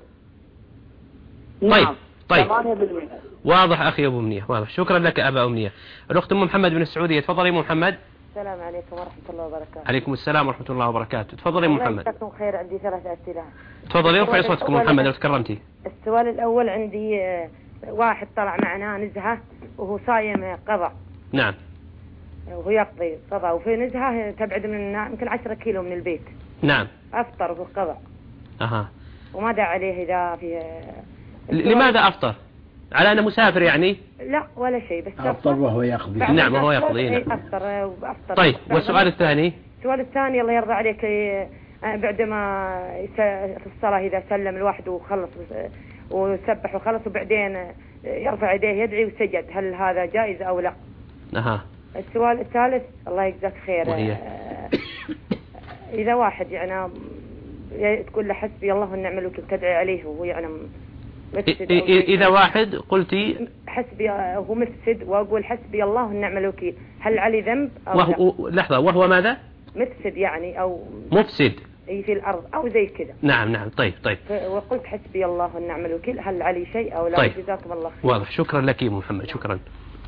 طيب طيب ثمانية بالمئة. واضح أخي أبو أمنية، واضح. شكرا لك أبا أمنية. الأخت أم محمد من السعودية، تفضلي أم محمد. السلام عليكم ورحمة الله وبركاته. عليكم السلام ورحمة الله وبركاته. تفضلي أم محمد. الله يجزاكم خير. عندي ثلاث أسئلة. تفضلي ارفعي صوتكم أم محمد لو تكرمتي. السؤال الأول عندي واحد طلع معنا نزهة وهو صايم قضاء. نعم. وهو يقضي قضاء وفي نزهة تبعد من يمكن عشرة كيلو من البيت. نعم. أفطر وهو قضاء. أها. وما دعا عليه إذا في. لماذا أفطر؟ على أنه مسافر يعني؟ لا ولا شيء بس أفطر وهو يقضي. نعم وهو يقضي. نعم. أفطر وأفطر. طيب والسؤال الثاني؟ السؤال الثاني الله يرضى عليك بعدما في الصلاة إذا سلم الواحد وخلص وسبح وخلص وبعدين يرفع يديه يدعي وسجد، هل هذا جائز أو لا؟ أها. السؤال الثالث الله يجزاك خير. وهي؟ إذا واحد يعني تقول له حسبي الله ونعم الوكيل تدعي عليه وهو يعني مفسد. إذا واحد قلتي حسبي هو مفسد وأقول حسبي الله ونعم الوكيل، هل علي ذنب أو وهو لا؟ لحظة، وهو ماذا؟ مفسد يعني أو مفسد أي في الأرض أو زي كذا. نعم نعم. طيب طيب. وقلت حسبي الله ونعم الوكيل، هل علي شيء أو لا؟ طيب. جزاكم الله خير. واضح. شكرا لك يا محمد. شكرا.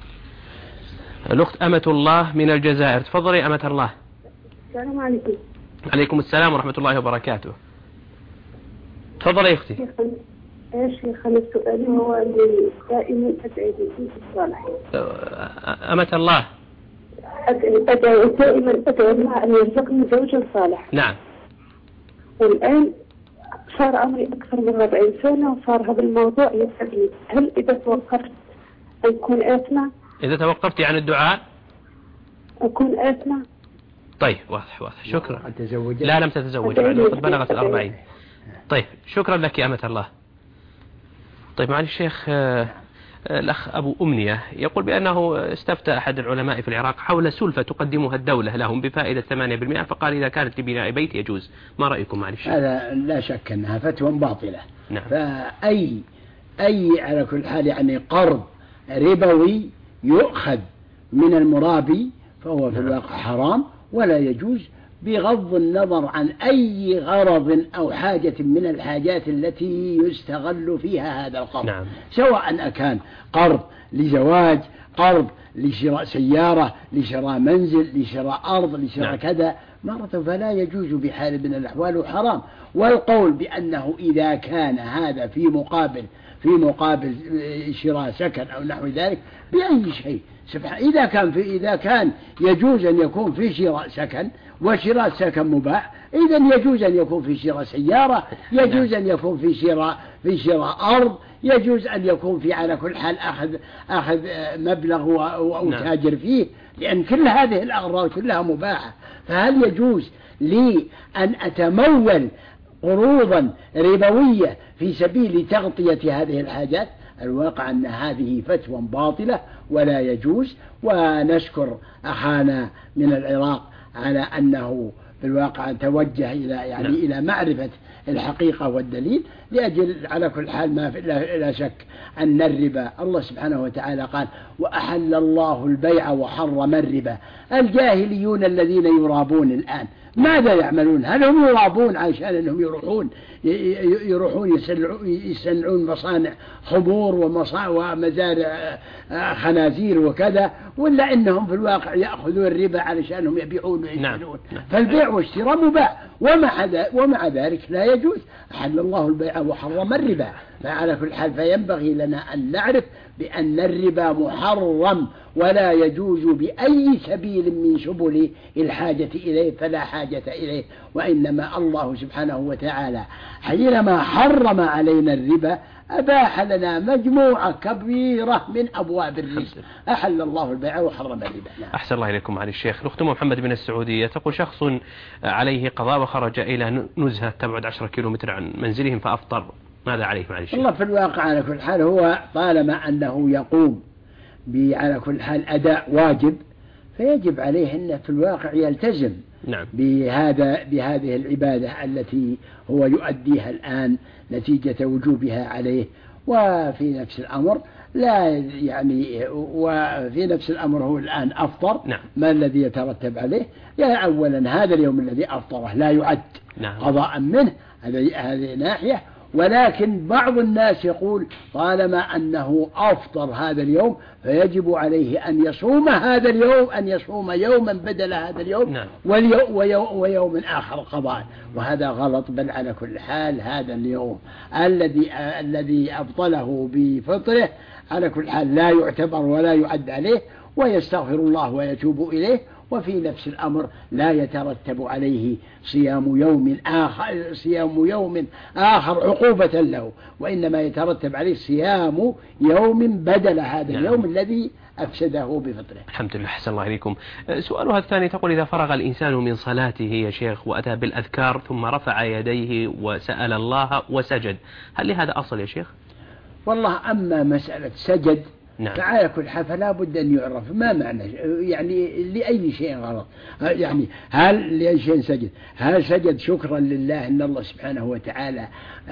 الأخت أمة الله من الجزائر، تفضلي أمة الله. السلام عليكم. عليكم السلام ورحمة الله وبركاته. تفضلي يا أختي. يا شيخ أنا سؤالي هو اللي دائما أدعي بالزوج الصالح. أمة الله. أدعي دائما أدعي الله أن يرزقني زوجا صالح. نعم. والآن صار عمري أكثر من أربعين سنة وصار هذا الموضوع يسألني هل إذا توقفت أكون آثمة؟ إذا توقفتي عن الدعاء أكون آثمة؟ طيب واضح واضح. شكرا. تزوجت؟ لا لم تتزوج بعد وقد بلغت الأربعين. طيب شكرا لك يا أمة الله. طيب معالي الشيخ الأخ أبو أمنية يقول بأنه استفتى أحد العلماء في العراق حول سلفة تقدمها الدولة لهم بفائدة ثمانية بالمئة، فقال إذا كانت لبناء بيت يجوز. ما رأيكم معالي الشيخ؟ هذا لا شك أنها فتوى باطلة. نعم. فأي أي على كل حال يعني قرض ربوي يؤخذ من المرابي فهو في الواقع حرام ولا يجوز، بغض النظر عن أي غرض أو حاجة من الحاجات التي يستغل فيها هذا القرض. نعم. سواء أكان قرض لزواج، قرض لشراء سيارة، لشراء منزل، لشراء أرض، لشراء نعم. كذا مرة، فلا يجوز بحال من الأحوال وحرام. والقول بأنه إذا كان هذا في مقابل في مقابل شراء سكن أو نحو ذلك بأي شيء سبحان، إذا كان في إذا كان يجوز أن يكون في شراء سكن وشراء سكن مباح، إذا يجوز أن يكون في شراء سيارة، يجوز أن يكون في شراء في شراء أرض، يجوز أن يكون في على كل حال أخذ أخذ مبلغ وتاجر فيه، لأن كل هذه الأغراض كلها مباحة. فهل يجوز لي أن أتمول قروضا ربوية في سبيل تغطية هذه الحاجات؟ الواقع أن هذه فتوى باطلة ولا يجوز. ونشكر أخانا من العراق على أنه في الواقع توجه إلى يعني نعم. إلى معرفة الحقيقة والدليل، لأجل على كل حال ما في لا شك أن الربا الله سبحانه وتعالى قال وأحل الله البيع وحرم الربا، الجاهليون الذين يرابون الآن ماذا يعملون؟ هل هم يرابون عشان أنهم يروحون يروحون يصنعون مصانع خمور ومزارع خنازير وكذا، ولا إنهم في الواقع يأخذون الربا علشانهم يبيعون ويشترون؟ نعم. فالبيع والشراء مباح، ومع ومع ذلك لا يجوز. أحل الله البيع وحرم الربا. فعلى كل حال فينبغي لنا أن نعرف بأن الربا محرم ولا يجوز بأي سبيل من سبل الحاجة إليه، فلا حاجة إليه. وإنما الله سبحانه وتعالى حينما حرم علينا الربا أباح لنا مجموعة كبيرة من أبواب الرزق. أحل الله البيع وحرم الربا. نعم. أحسن الله إليكم على الشيخ. الأخت محمد من السعودية تقول شخص عليه قضاء وخرج إلى نزهة تبعد عشرة كيلومتر عن منزلهم فأفطر، ماذا عليه مع الشيخ؟ والله في الواقع على كل حال هو طالما أنه يقوم على كل حال أداء واجب فيجب عليه أنه في الواقع يلتزم نعم. بهذا بهذه العبادة التي هو يؤديها الآن نتيجة وجوبها عليه. وفي نفس الأمر لا يعني وفي نفس الأمر هو الآن أفطر. نعم. ما الذي يترتب عليه؟ يعني أولا هذا اليوم الذي أفطره لا يعد نعم. قضاء منه، هذه ناحية. ولكن بعض الناس يقول طالما أنه أفطر هذا اليوم فيجب عليه أن يصوم هذا اليوم، أن يصوم يوما بدل هذا اليوم. نعم. ويوم, ويوم آخر قضاء، وهذا غلط. بل على كل حال هذا اليوم الذي الذي أبطله بفطره على كل حال لا يعتبر ولا يعد عليه، ويستغفر الله ويتوب إليه. وفي نفس الأمر لا يترتب عليه صيام يوم آخر صيام يوم آخر عقوبة له، وإنما يترتب عليه صيام يوم بدل هذا نعم. اليوم الذي أفسده بفطره. الحمد لله. أحسن الله إليكم. سؤالها الثاني تقول إذا فرغ الإنسان من صلاته يا شيخ وأتى بالأذكار ثم رفع يديه وسأل الله وسجد، هل لهذا أصل يا شيخ؟ والله أما مسألة سجد نعم. فعلى كل حال فلا بد أن يعرف ما معنى يعني لأي شيء غلط، يعني هل لأي شيء سجد؟ هل سجد شكرا لله أن الله سبحانه وتعالى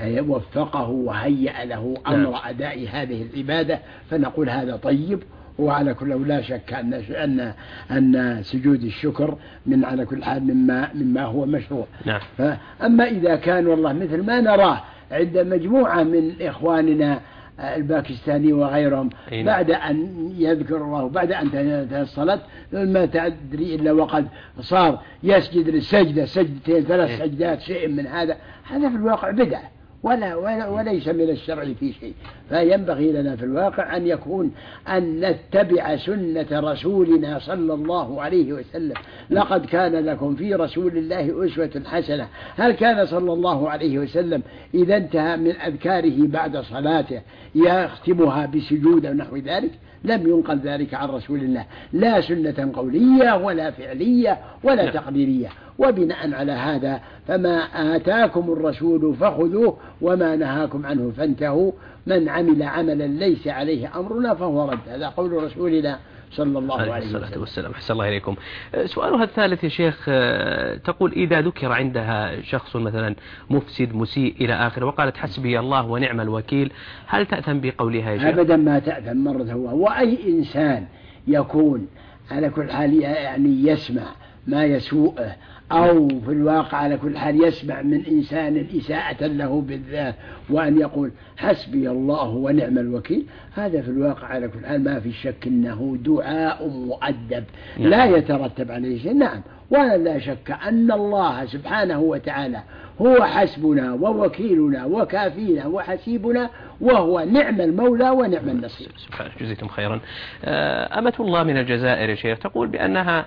وفقه وهيأ له أمر نعم. أداء هذه العبادة، فنقول هذا طيب. وعلى كل لا شك أن أن أن سجود الشكر من على كل حال مما مما هو مشروع. نعم. فأما إذا كان والله مثل ما نراه عند مجموعة من إخواننا الباكستاني وغيرهم نعم. بعد أن يذكر الله بعد أن تنتهي الصلاة ما تدري إلا وقد صار يسجد للسجدة سجدتين ثلاث سجدات شيء من هذا، هذا في الواقع بدعة ولا, ولا وليس من الشرع في شيء. فينبغي لنا في الواقع أن يكون أن نتبع سنة رسولنا صلى الله عليه وسلم. لقد كان لكم في رسول الله أسوة حسنة. هل كان صلى الله عليه وسلم إذا انتهى من أذكاره بعد صلاته يختمها بسجود ونحو ذلك؟ لم ينقل ذلك عن رسول الله، لا سنة قولية ولا فعلية ولا تقديرية. وبناء على هذا فما آتاكم الرسول فخذوه وما نهاكم عنه فانتهوا، من عمل عملا ليس عليه أمرنا فهو رد. هذا قول رسولنا صلى الله عليه وسلم. والسلام. أحسن الله إليكم. سؤالها الثالث يا شيخ تقول إذا ذكر عندها شخص مثلا مفسد مسيء إلى آخر وقالت حسبي الله ونعم الوكيل، هل تأثم بقولها يا شيخ؟ أبدا ما تأثم مرة. هو وأي إنسان يكون على كل حال يعني يسمع ما يسوءه أو في الواقع على كل حال يسمع من إنسان إساءة له بالذات وأن يقول حسبي الله ونعم الوكيل، هذا في الواقع على كل حال ما في شك أنه دعاء مؤدب لا يترتب عليه شيء. نعم. ولا لا شك أن الله سبحانه وتعالى هو حسبنا ووكيلنا وكافينا وحسيبنا، وهو نعم المولى ونعم النصير. سبحانه. جزيتم خيرا. أمة الله من الجزائر يا شيخ تقول بأنها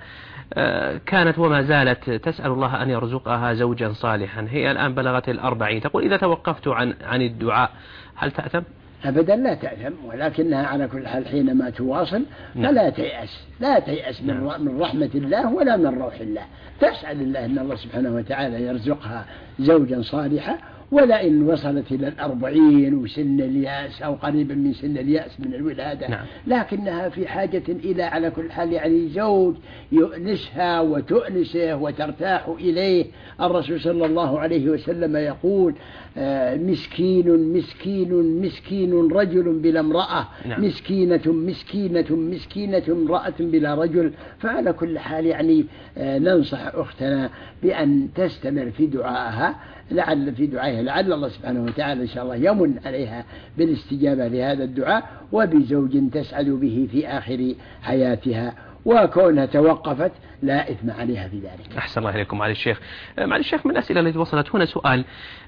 كانت وما زالت تسأل الله أن يرزقها زوجا صالحا، هي الآن بلغت الأربعين، تقول إذا توقفت عن عن الدعاء هل تأثم؟ أبدا لا تأثم، ولكنها على كل حال حينما تواصل فلا تيأس، لا تيأس من, من رحمة الله ولا من روح الله. تسأل الله أن الله سبحانه وتعالى يرزقها زوجا صالحا، ولئن وصلت إلى الأربعين وسن اليأس أو قريبا من سن اليأس من الولادة نعم. لكنها في حاجة إلى على كل حال يعني زوج يؤنسها وتؤنسه وترتاح إليه. الرسول صلى الله عليه وسلم يقول آه مسكين مسكين مسكين رجل بلا امرأة. نعم. مسكينة مسكينة مسكينة امرأة بلا رجل. فعلى كل حال يعني آه ننصح أختنا بأن تستمر في دعائها لعل في دعائها لعل الله سبحانه وتعالى إن شاء الله يمن عليها بالاستجابة لهذا الدعاء وبزوج تسعد به في آخر حياتها، وكونها توقفت لا إثم عليها في ذلك. أحسن الله إليكم معالي الشيخ. معالي الشيخ من الأسئلة التي وصلت هنا سؤال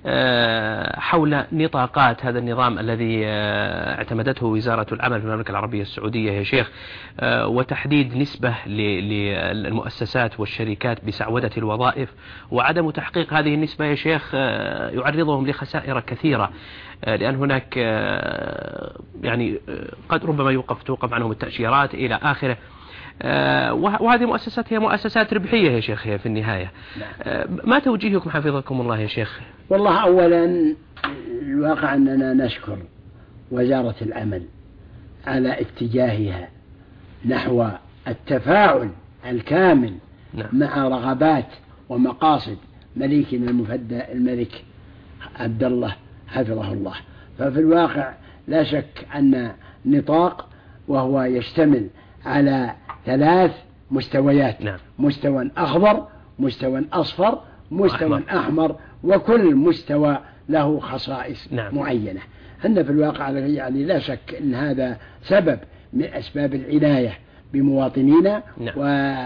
حول نطاقات هذا النظام الذي اعتمدته وزارة العمل في المملكة العربية السعودية يا شيخ، وتحديد نسبة للمؤسسات والشركات بسعودة الوظائف، وعدم تحقيق هذه النسبة يا شيخ يعرضهم لخسائر كثيرة، لأن هناك يعني قد ربما يوقف توقف عنهم التأشيرات إلى آخره. آه وهذه مؤسسات هي مؤسسات ربحية يا شيخ هي في النهاية. آه ما توجيهكم حفظكم الله يا شيخ؟ والله أولا الواقع أننا نشكر وزارة العمل على اتجاهها نحو التفاعل الكامل. نعم. مع رغبات ومقاصد مليكنا المفدى الملك عبد الله حفظه الله. ففي الواقع لا شك أن نطاق وهو يشتمل على ثلاث مستويات. نعم. مستوى أخضر، مستوى أصفر، مستوى أحمر. أحمر، وكل مستوى له خصائص. نعم. معينة. أن في الواقع يعني لا شك أن هذا سبب من أسباب العناية بمواطنينا. نعم.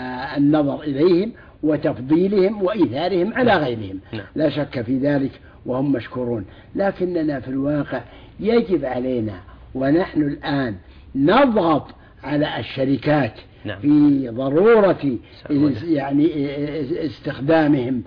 والنظر إليهم وتفضيلهم وإيثارهم على غيرهم. نعم. لا شك في ذلك وهم مشكورون، لكننا في الواقع يجب علينا ونحن الآن نضغط على الشركات. نعم. في ضرورة يعني استخدامهم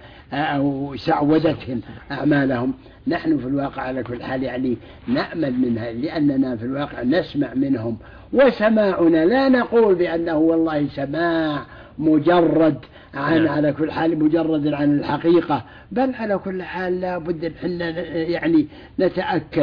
أو سعودتهم أعمالهم. نحن في الواقع على كل حال يعني نأمل منها، لأننا في الواقع نسمع منهم، وسماعنا لا نقول بأنه والله سماع مجرد عن. نعم. على كل حال مجرد عن الحقيقة، بل على كل حال لا بد أن يعني نتأكد.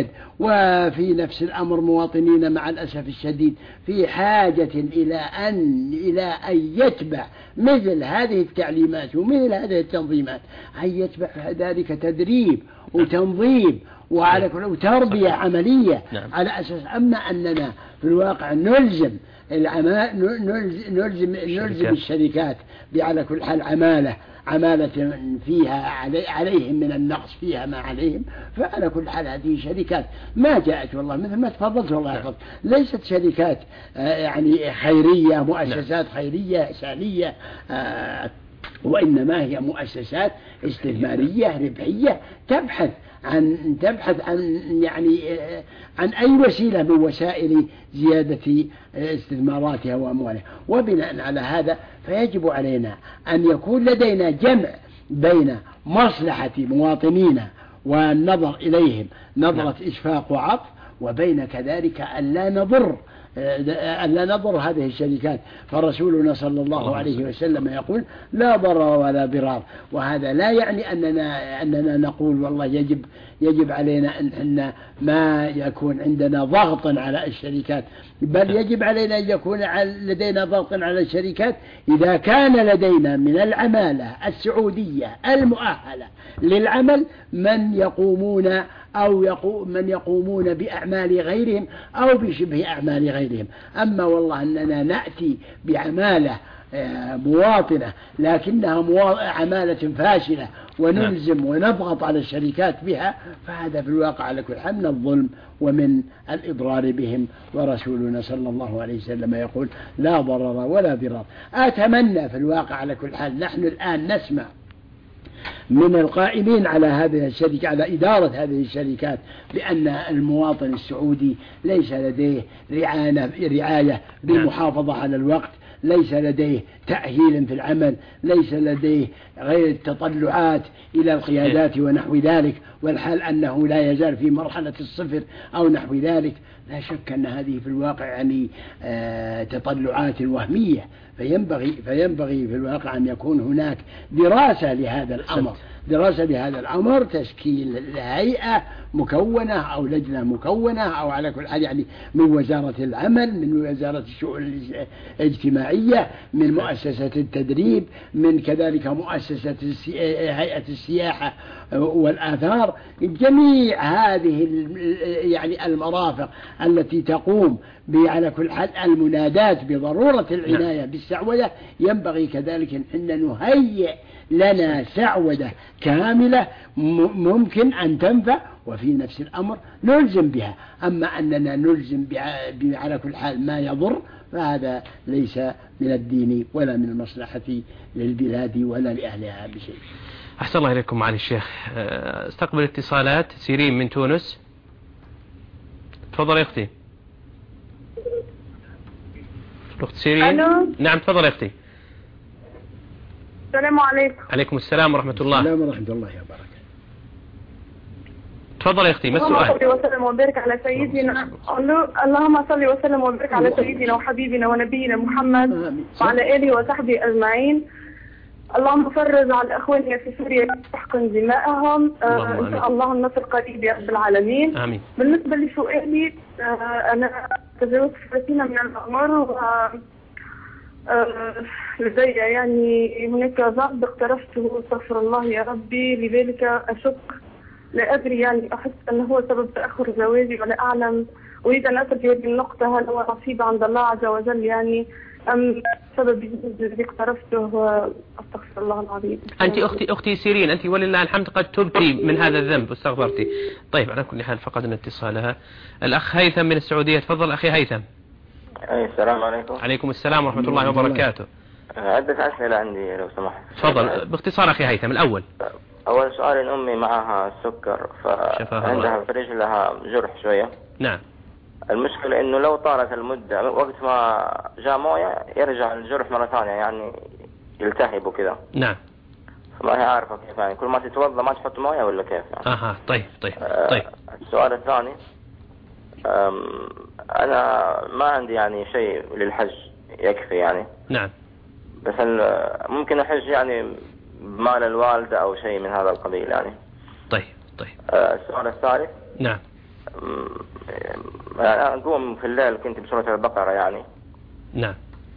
وفي نفس الأمر مواطنين مع الأسف الشديد في حاجة إلى أن إلى أن يتبع مثل هذه التعليمات ومثل هذه التنظيمات، أن يتبع ذلك تدريب وتنظيم وعلى كل وتربية عملية. نعم. على أساس أما أننا في الواقع نلزم العمال نلزم نلزم, نلزم الشركات على كل حال عمالة عمالة فيها علي عليهم من النقص فيها ما عليهم. فعلى كل حال هذه شركات ما جاءت والله مثل ما تفضلت والله يحفظ ليست شركات آه يعني خيرية مؤسسات. نعم. خيرية إحسانية، آه وإنما هي مؤسسات استثمارية ربحية تبحث عن تبحث عن يعني عن أي وسيلة من وسائل زيادة استثماراتها وأموالها. وبناء على هذا فيجب علينا أن يكون لدينا جمع بين مصلحة مواطنينا والنظر إليهم نظرة إشفاق وعطف، وبين كذلك أن لا نضر أن لا نضر هذه الشركات. فرسولنا صلى الله عليه وسلم يقول لا ضرر ولا ضرار. وهذا لا يعني أننا أننا نقول والله يجب يجب علينا أن إحنا ما يكون عندنا ضغط على الشركات، بل يجب علينا أن يكون لدينا ضغط على الشركات إذا كان لدينا من العمالة السعودية المؤهلة للعمل من يقومون أو يقوم من يقومون بأعمال غيرهم أو بشبه أعمال غيرهم. أما والله أننا نأتي بعمالة مواطنة لكنها عمالة فاشلة ونلزم ونضغط على الشركات بها، فهذا في الواقع على كل حال من الظلم ومن الإضرار بهم. ورسولنا صلى الله عليه وسلم يقول لا ضرر ولا ضرار. أتمنى في الواقع على كل حال نحن الآن نسمع من القائمين على هذه الشركة على إدارة هذه الشركات بأن المواطن السعودي ليس لديه رعاية للمحافظة على الوقت، ليس لديه تأهيل في العمل، ليس لديه غير التطلعات إلى القيادات ونحو ذلك، والحال أنه لا يزال في مرحلة الصفر أو نحو ذلك. لا شك أن هذه في الواقع يعني آه تطلعات وهمية، فينبغي, فينبغي في الواقع أن يكون هناك دراسة لهذا الأمر. دراسة بهذا الأمر، تشكيل هيئة مكونة أو لجنة مكونة أو على كل حال يعني من وزارة العمل، من وزارة الشؤون الاجتماعية، من مؤسسة التدريب، من كذلك مؤسسة هيئة السياحة والآثار. جميع هذه يعني المرافق التي تقوم على كل حال المنادات بضرورة العناية بالسعودة، ينبغي كذلك أن نهيئ لنا سعودة كاملة ممكن أن تنفع، وفي نفس الأمر نلزم بها. أما أننا نلزم على كل حال ما يضر فهذا ليس من الدين ولا من المصلحة للبلاد ولا لأهلها بشيء. أحسن الله إليكم معالي الشيخ. استقبل اتصالات. سيرين من تونس، تفضل يا أختي. أخت سيرين. ألو. نعم تفضل يا أختي. السلام عليكم. عليكم السلام ورحمة الله. السلام ورحمة الله وبركاته. تفضل يا أختي، ما السؤال؟ اللهم صل وسلم وبارك على سيدنا اللهم صل وسلم وبارك على سيدنا وحبيبنا ونبينا محمد وعلى آله وصحبه أجمعين. اللهم فرج على أخواننا في سوريا تحقن دماءهم. آه إن شاء الله النصر قريب يا رب العالمين. آمين. بالنسبة لسؤالي، آه أنا تزوجت ثلاثين من الأعمار و آه لدي يعني هناك ذنب اقترفته استغفر الله يا ربي، لذلك أشك، لا أدري يعني أحس أنه هو سبب تأخر زواجي ولا أعلم. أريد أن أسأل في هذه النقطة، هل هو نصيب عند الله عز وجل يعني أم سبب الذي اقترفته هو أستغفر الله العظيم. أنت أختي أختي سيرين، أنت ولله الحمد قد تبتي من هذا الذنب واستغفرتي. طيب على كل حال فقدنا اتصالها. الأخ هيثم من السعودية، تفضل أخي هيثم. أي السلام عليكم. عليكم السلام ورحمة الله وبركاته. عدة أسئلة عندي لو سمحت. تفضل باختصار أخي هيثم. الأول أول سؤال، إن أمي معها السكر فعندها في رجلها جرح شوية. نعم. المشكلة إنه لو طالت المدة وقت ما جاء موية يرجع الجرح مرة ثانية يعني يلتهب وكذا. نعم. فما هي عارفة كيف يعني، كل ما تتوضأ ما تحط موية ولا كيف يعني؟ أها طيب طيب طيب. آه السؤال الثاني، أنا ما عندي يعني شيء للحج يكفي يعني. نعم. بس ممكن أحج يعني بمال الوالدة أو شيء من هذا القبيل يعني. طيب طيب. آه السؤال الثالث. نعم. أنا أقوم في الليل كنت بسورة البقرة يعني. نعم.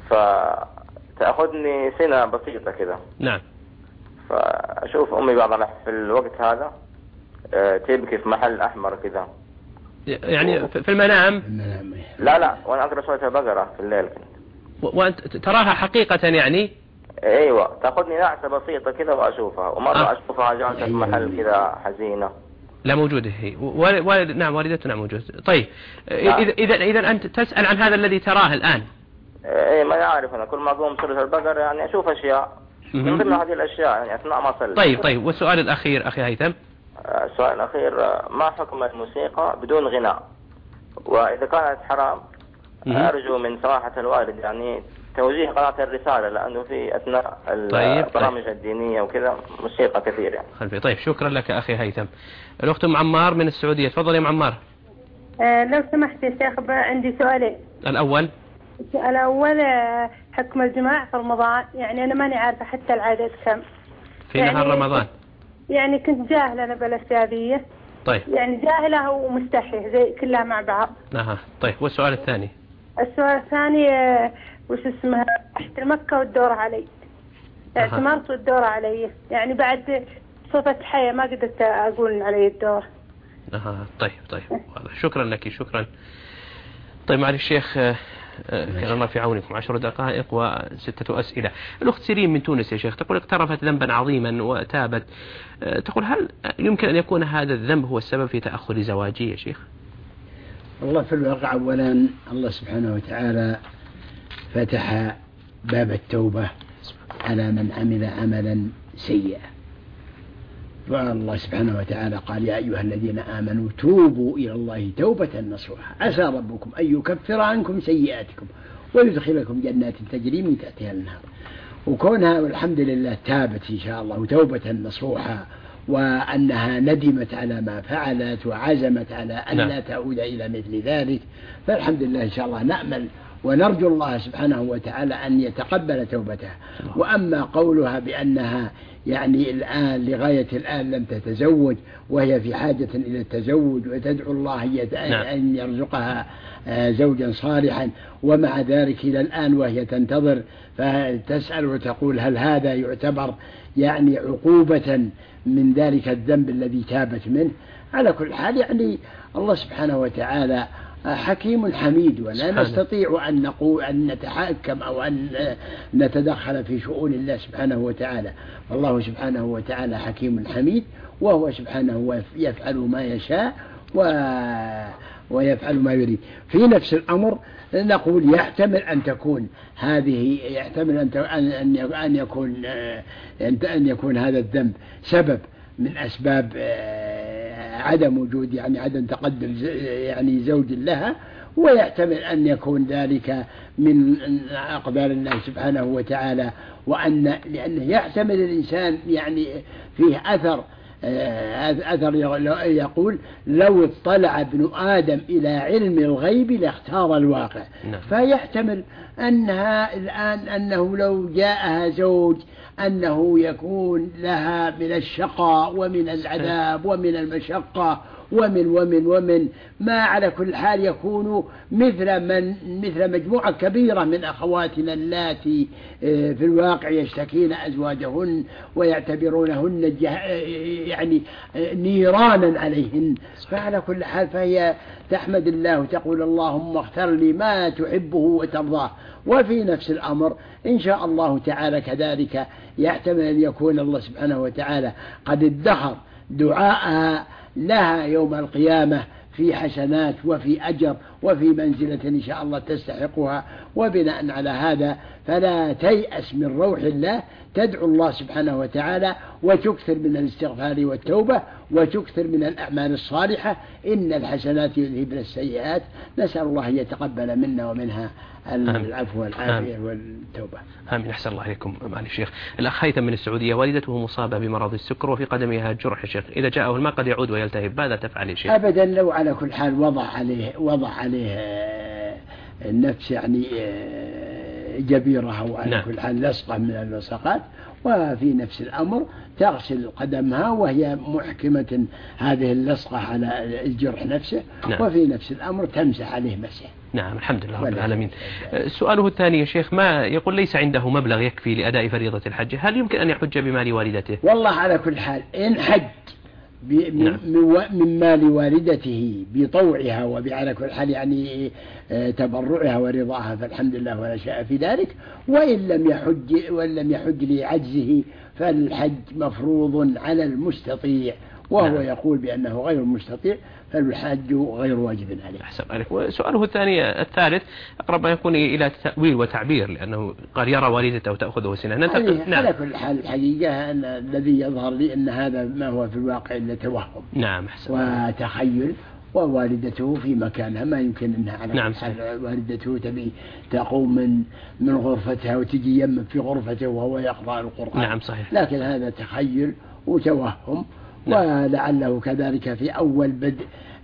فتأخذني سنة بسيطة كذا. نعم. فأشوف أمي بعض في الوقت هذا تبكي في محل أحمر كذا. يعني في المنام؟ لا لا، وأنا أقرأ سورة البقرة في الليل كنت. وأنت تراها حقيقة يعني؟ ايوه، تاخذني نعسة بسيطة كذا واشوفها، ومرة آه. اشوفها جالسة في محل كذا حزينة. لا موجودة هي. والد... نعم والدتنا موجودة. طيب اذا اذا اذا انت تسأل عن هذا الذي تراه الآن. اي ما يعرف، انا كل ما اقوم سورة البقرة يعني اشوف اشياء من ضمن هذه الاشياء يعني اثناء ما اصلي. طيب طيب. والسؤال الاخير اخي هيثم. السؤال الاخير، ما حكم الموسيقى بدون غناء؟ واذا كانت حرام ارجو من سماحة الوالد يعني توجيه قناة الرسالة، لأنه في أثناء طيب البرامج طيب. الدينية وكذا موسيقى كثير يعني. خلفي. طيب شكرا لك أخي هيثم. الأخت أم عمار من السعودية، تفضل يا أم عمار. أه لو سمحت يا شيخ عندي سؤالين. الأول الأول حكم الجماع في رمضان، يعني أنا ماني عارفة حتى العدد كم في يعني نهار رمضان. يعني كنت جاهلة أنا بالأشياء ذي. طيب. يعني جاهلة ومستحية زي كلها مع بعض. أها طيب. والسؤال الثاني. السؤال الثاني وش اسمها، رحت مكة والدور علي، اعتمرت والدور علي، يعني بعد صوت حياة ما قدرت أقول علي الدور. أها طيب طيب. شكرا لك شكرا. طيب معالي الشيخ، كان الله في عونكم. عشر دقائق وستة أسئلة. الأخت سيرين من تونس يا شيخ تقول اقترفت ذنبا عظيما وتابت، تقول هل يمكن أن يكون هذا الذنب هو السبب في تأخر زواجي يا شيخ؟ والله في الواقع أولا الله سبحانه وتعالى فتح باب التوبة على من عمل عملا سيئا، فالله سبحانه وتعالى قال يا أيها الذين آمنوا توبوا إلى الله توبة نصوحا عسى ربكم أن يكفر عنكم سيئاتكم ويدخلكم جنات تجري من تحتها الأنهار. وكونها والحمد لله تابت إن شاء الله توبة نصوحا، وأنها ندمت على ما فعلت وعزمت على أن لا تعود إلى مثل ذلك، فالحمد لله إن شاء الله نأمل ونرجو الله سبحانه وتعالى أن يتقبل توبتها. وأما قولها بأنها يعني الآن لغاية الآن لم تتزوج وهي في حاجة إلى التزوج وتدعو الله أن يرزقها زوجا صالحا، ومع ذلك إلى الآن وهي تنتظر، فتسأل وتقول هل هذا يعتبر يعني عقوبة من ذلك الذنب الذي تابت منه؟ على كل حال يعني الله سبحانه وتعالى حكيم حميد، ولا نستطيع أن نقول أن نتحكم أو أن نتدخل في شؤون الله سبحانه وتعالى، والله سبحانه وتعالى حكيم حميد، وهو سبحانه يفعل ما يشاء ويفعل ما يريد. في نفس الأمر نقول يحتمل أن تكون هذه يحتمل أن أن يكون أن يكون هذا الذنب سبب من أسباب عدم وجود يعني عدم تقدم يعني زوج لها، ويحتمل أن يكون ذلك من أقدار الله سبحانه وتعالى، وأن لأنه يحتمل الإنسان يعني فيه أثر أثر يقول لو اطلع ابن آدم إلى علم الغيب لاختار الواقع. نعم. فيحتمل أنها الآن أنه لو جاءها زوج أنه يكون لها من الشقاء ومن العذاب ومن المشقة ومن ومن ومن ما على كل حال يكون مثل من مثل مجموعة كبيرة من أخواتنا اللاتي في الواقع يشتكين أزواجهن ويعتبرونهن يعني نيرانا عليهن. فعلى كل حال فهي تحمد الله وتقول اللهم اختر لي ما تحبه وترضاه. وفي نفس الأمر إن شاء الله تعالى كذلك يحتمل أن يكون الله سبحانه وتعالى قد ادخر دعاءها لها يوم القيامة في حسنات وفي أجر وفي منزلة إن شاء الله تستحقها. وبناء على هذا فلا تيأس من روح الله، تدعو الله سبحانه وتعالى وتكثر من الاستغفار والتوبة وتكثر من الأعمال الصالحة، إن الحسنات يذهبن السيئات. نسأل الله أن يتقبل منا ومنها العفو والعافية والتوبة. آمين. أحسن الله عليكم. معالي الشيخ، الأخ هيثم من السعودية والدته مصابة بمرض السكر وفي قدمها جرح شيخ، إذا جاءه الماء قد يعود ويلتهب، ماذا تفعل يا شيخ؟ أبدا، لو على كل حال وضع عليه وضع عليه النفس يعني جبيرها، وعلى نعم. كل حال لصقة من اللصقات، وفي نفس الأمر تغسل قدمها وهي محكمة هذه اللصقة على الجرح نفسه. نعم. وفي نفس الأمر تمسح عليه مسح. نعم الحمد لله رب العالمين. سؤاله الثاني يا شيخ، ما يقول ليس عنده مبلغ يكفي لأداء فريضة الحج، هل يمكن أن يحج بمال والدته؟ والله على كل حال إن حج نعم. من مال والدته بطوعها وعلى كل حال يعني تبرعها ورضاها فالحمد لله ولا شاء في ذلك. وإن لم يحج وإن لم يحج لعجزه فالحج مفروض على المستطيع، وهو نعم. يقول بأنه غير مستطيع فالحج غير واجب عليه. أحسن عليك. وسؤاله الثاني الثالث أقرب ما يكون إلى تأويل وتعبير، لأنه قال يرى والدته وتأخذه سنة. نعم. على كل حال الحقيقة أن الذي يظهر لي أن هذا ما هو في الواقع إلا توهم. نعم أحسن. وتخيل، ووالدته في مكانها ما يمكن أنها على نعم. والدته تبي تقوم من من غرفتها وتجي يم في غرفته وهو يقرأ القرآن. نعم صحيح. لكن هذا تخيل وتوهم. نعم. ولعله كذلك في أول بدء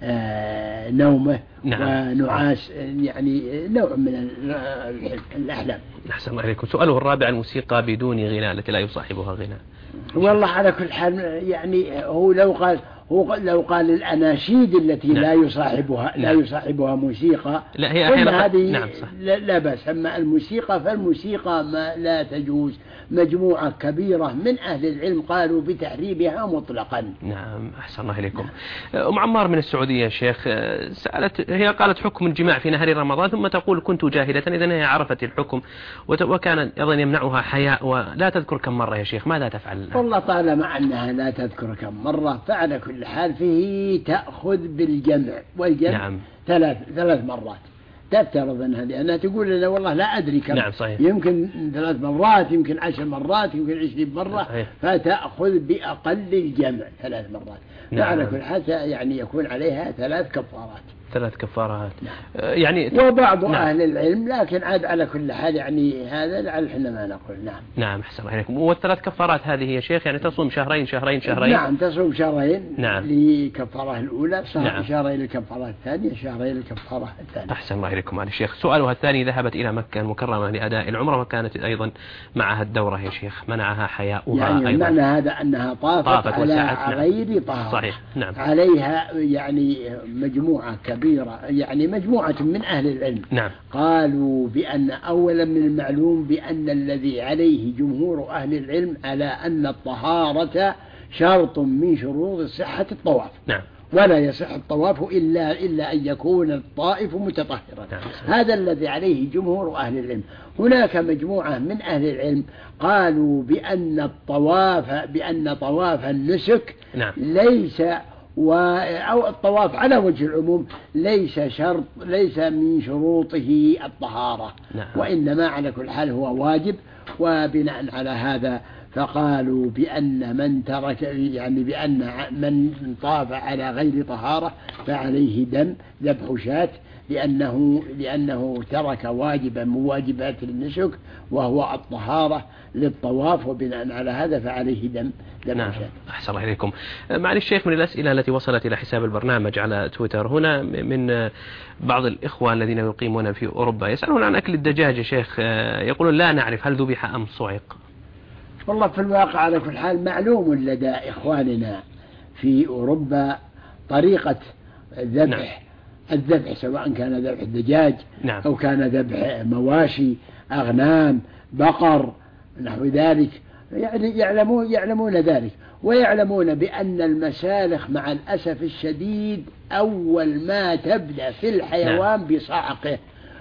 آه نومه نعم. ونعاس يعني نوع من الأحلام. أحسن الله عليكم. سؤاله الرابع، الموسيقى بدون غناء التي لا يصاحبها غناء. والله على كل حال يعني هو لو قال هو لو قال الأناشيد التي نعم. لا يصاحبها لا نعم. يصاحبها موسيقى، لا هي أحيانا هذه نعم صح. لا, لا بأس. أما الموسيقى فالموسيقى ما لا تجوز. مجموعة كبيرة من أهل العلم قالوا بتحريمها مطلقا. نعم أحسن الله إليكم. نعم. أم عمار من السعودية يا شيخ سألت، هي قالت حكم الجماع في نهار رمضان، ثم تقول كنت جاهلة، إذن هي عرفت الحكم وكان أيضا يمنعها حياء ولا تذكر كم مرة يا شيخ، ماذا تفعل الآن؟ والله طالما أنها لا تذكر كم مرة فعلى كل حال فيه تأخذ بالجمع، والجمع نعم. ثلاث ثلاث مرات. تفترض أنها لأنها تقول لنا والله لا أدري كم. نعم صحيح. يمكن ثلاث مرات، يمكن عشر مرات، يمكن عشرين مرة. صحيح. فتأخذ بأقل الجمع ثلاث مرات. نعم. فعلى كل حال يعني يكون عليها ثلاث كفارات. ثلاث كفارات. نعم. يعني وبعض نعم. أهل العلم لكن عاد على كل حال يعني هذا لعل احنا ما نقول. نعم نعم أحسن الله إليكم. والثلاث كفارات هذه يا شيخ يعني تصوم شهرين شهرين شهرين. نعم تصوم شهرين نعم. لكفارة الأولى نعم. شهرين للكفارة الثانية شهرين للكفارة الثانية. أحسن الله إليكم على الشيخ. سؤالها الثاني ذهبت إلى مكة المكرمة لأداء العمرة وكانت أيضا معها الدورة يا شيخ منعها حياؤها يعني أيضا. معنى هذا أنها طافت, طافت على وسعت. غير نعم. طهارة. صحيح. نعم. عليها يعني مجموعة كبيرة يعني مجموعة من أهل العلم. نعم. قالوا بأن أولا من المعلوم بأن الذي عليه جمهور أهل العلم على أن الطهارة شرط من شروط صحة الطواف. نعم. ولا يصح الطواف إلا إلا أن يكون الطائف متطهرا. نعم. هذا الذي عليه جمهور أهل العلم. هناك مجموعة من أهل العلم قالوا بأن الطواف بأن طواف النسك نعم. ليس و أو الطواف على وجه العموم ليس شرط ليس من شروطه الطهارة. نعم. وإنما على كل حال هو واجب. وبناء على هذا فقالوا بأن من ترك يعني بأن من طاف على غير طهارة فعليه دم ذبح شاة لأنه لأنه ترك واجبا من واجبات النسك وهو الطهارة للطواف وبناء على هذا فعليه دم ذبح نعم. شاة. أحسن الله إليكم. معالي الشيخ من الأسئلة التي وصلت إلى حساب البرنامج على تويتر هنا من بعض الإخوة الذين يقيمون في أوروبا يسألون عن أكل الدجاج يا شيخ يقولون لا نعرف هل ذبح أم صعق. والله في الواقع على كل حال معلوم لدى إخواننا في أوروبا طريقة الذبح. نعم. الذبح سواء كان ذبح الدجاج. نعم. أو كان ذبح مواشي أغنام بقر نحو ذلك يعني يعلمون يعلمون ذلك ويعلمون بأن المسالخ مع الأسف الشديد أول ما تبدأ في الحيوان. نعم. بصعقه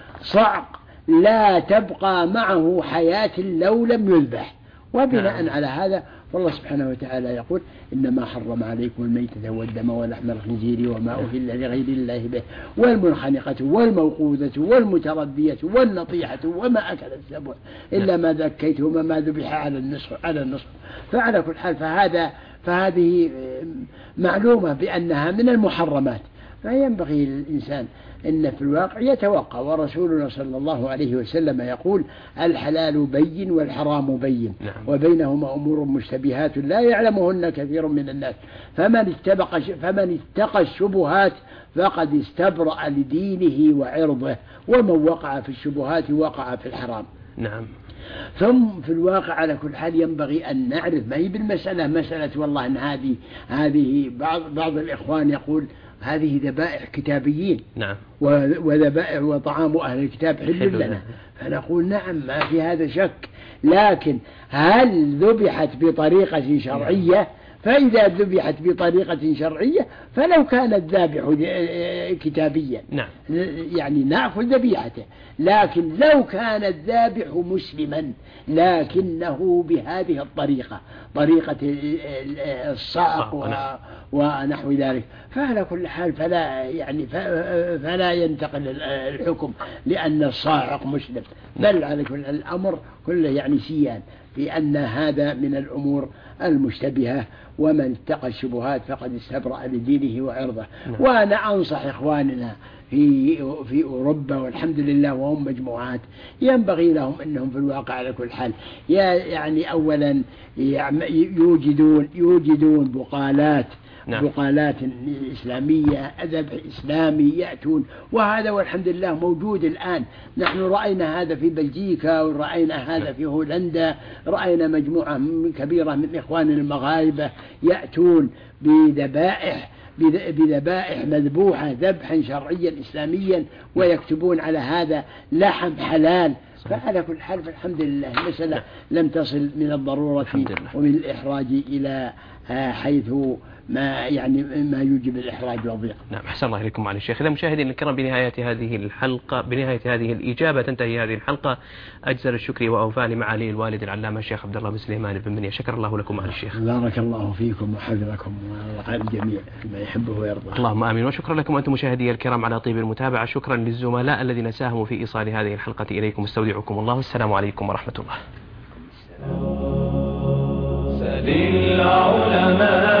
صعق لا تبقى معه حياة لو لم يذبح. وبناء نعم. على هذا والله سبحانه وتعالى يقول إنما حرم عليكم الميتة والدم ولحم الخنزير وما أهل لغير الله به والمنخنقة والموقوذة والمتردية والنطيحة وما أكل السبع إلا ما ذكيتم ما ذبح على النصف على النصف. فعلى كل حال فهذا فهذه معلومة بأنها من المحرمات. فينبغي للإنسان إن في الواقع يتوقع. ورسولنا صلى الله عليه وسلم يقول الحلال بين والحرام بين. نعم. وبينهما أمور مشتبهات لا يعلمهن كثير من الناس فمن اتبق فمن اتقى الشبهات فقد استبرأ لدينه وعرضه ومن وقع في الشبهات وقع في الحرام. نعم. ثم في الواقع على كل حال ينبغي أن نعرف ما هي بالمسألة مسألة والله أن هذه هذه بعض بعض الإخوان يقول هذه ذبائح كتابيين. نعم. وذبائح وطعام أهل الكتاب حل لنا. فنقول نعم ما في هذا شك لكن هل ذبحت بطريقة شرعية؟ فإذا ذبحت بطريقة شرعية فلو كان الذابح كتابيا نعم. يعني نأكل ذبيحته. لكن لو كان الذابح مسلما لكنه بهذه الطريقة طريقة الصعق و... ونحو ذلك فعلى كل حال فلا يعني فلا ينتقل الحكم لأن الصاعق مسلم بل على كل الأمر كله يعني سيان بأن هذا من الأمور المشتبهة ومن اتقى الشبهات فقد استبرأ لدينه وعرضه. نعم. وأنا أنصح إخواننا في في أوروبا والحمد لله وهم مجموعات ينبغي لهم أنهم في الواقع على كل حال يعني أولا يوجدون يوجدون بقالات. نعم. بقالات إسلامية ذبح إسلامي يأتون وهذا والحمد لله موجود الآن. نحن رأينا هذا في بلجيكا ورأينا هذا في هولندا رأينا مجموعة كبيرة من إخوان المغاربة يأتون بذبائح بذبائح مذبوحة ذبحا شرعيا إسلاميا ويكتبون على هذا لحم حلال. فعلى كل حال فالحمد لله المسألة لم تصل من الضرورة ومن الإحراج إلى حيث ما يعني ما يوجب الإحراج والضيق. نعم أحسن الله إليكم معالي الشيخ. إذا مشاهدين الكرام بنهاية هذه الحلقة بنهاية هذه الإجابة تنتهي هذه الحلقة. أجزل الشكر وأوفى لمعالي الوالد العلامة الشيخ عبد الله بن سليمان بن منية. شكر الله لكم معالي الشيخ. بارك الله فيكم وحفظكم وعلى الجميع ما يحبه ويرضى. اللهم آمين. وشكرا لكم أنتم مشاهدي الكرام على طيب المتابعة. شكرا للزملاء الذين ساهموا في إيصال هذه الحلقة إليكم. استودعكم الله والسلام عليكم ورحمة الله. سل العلماء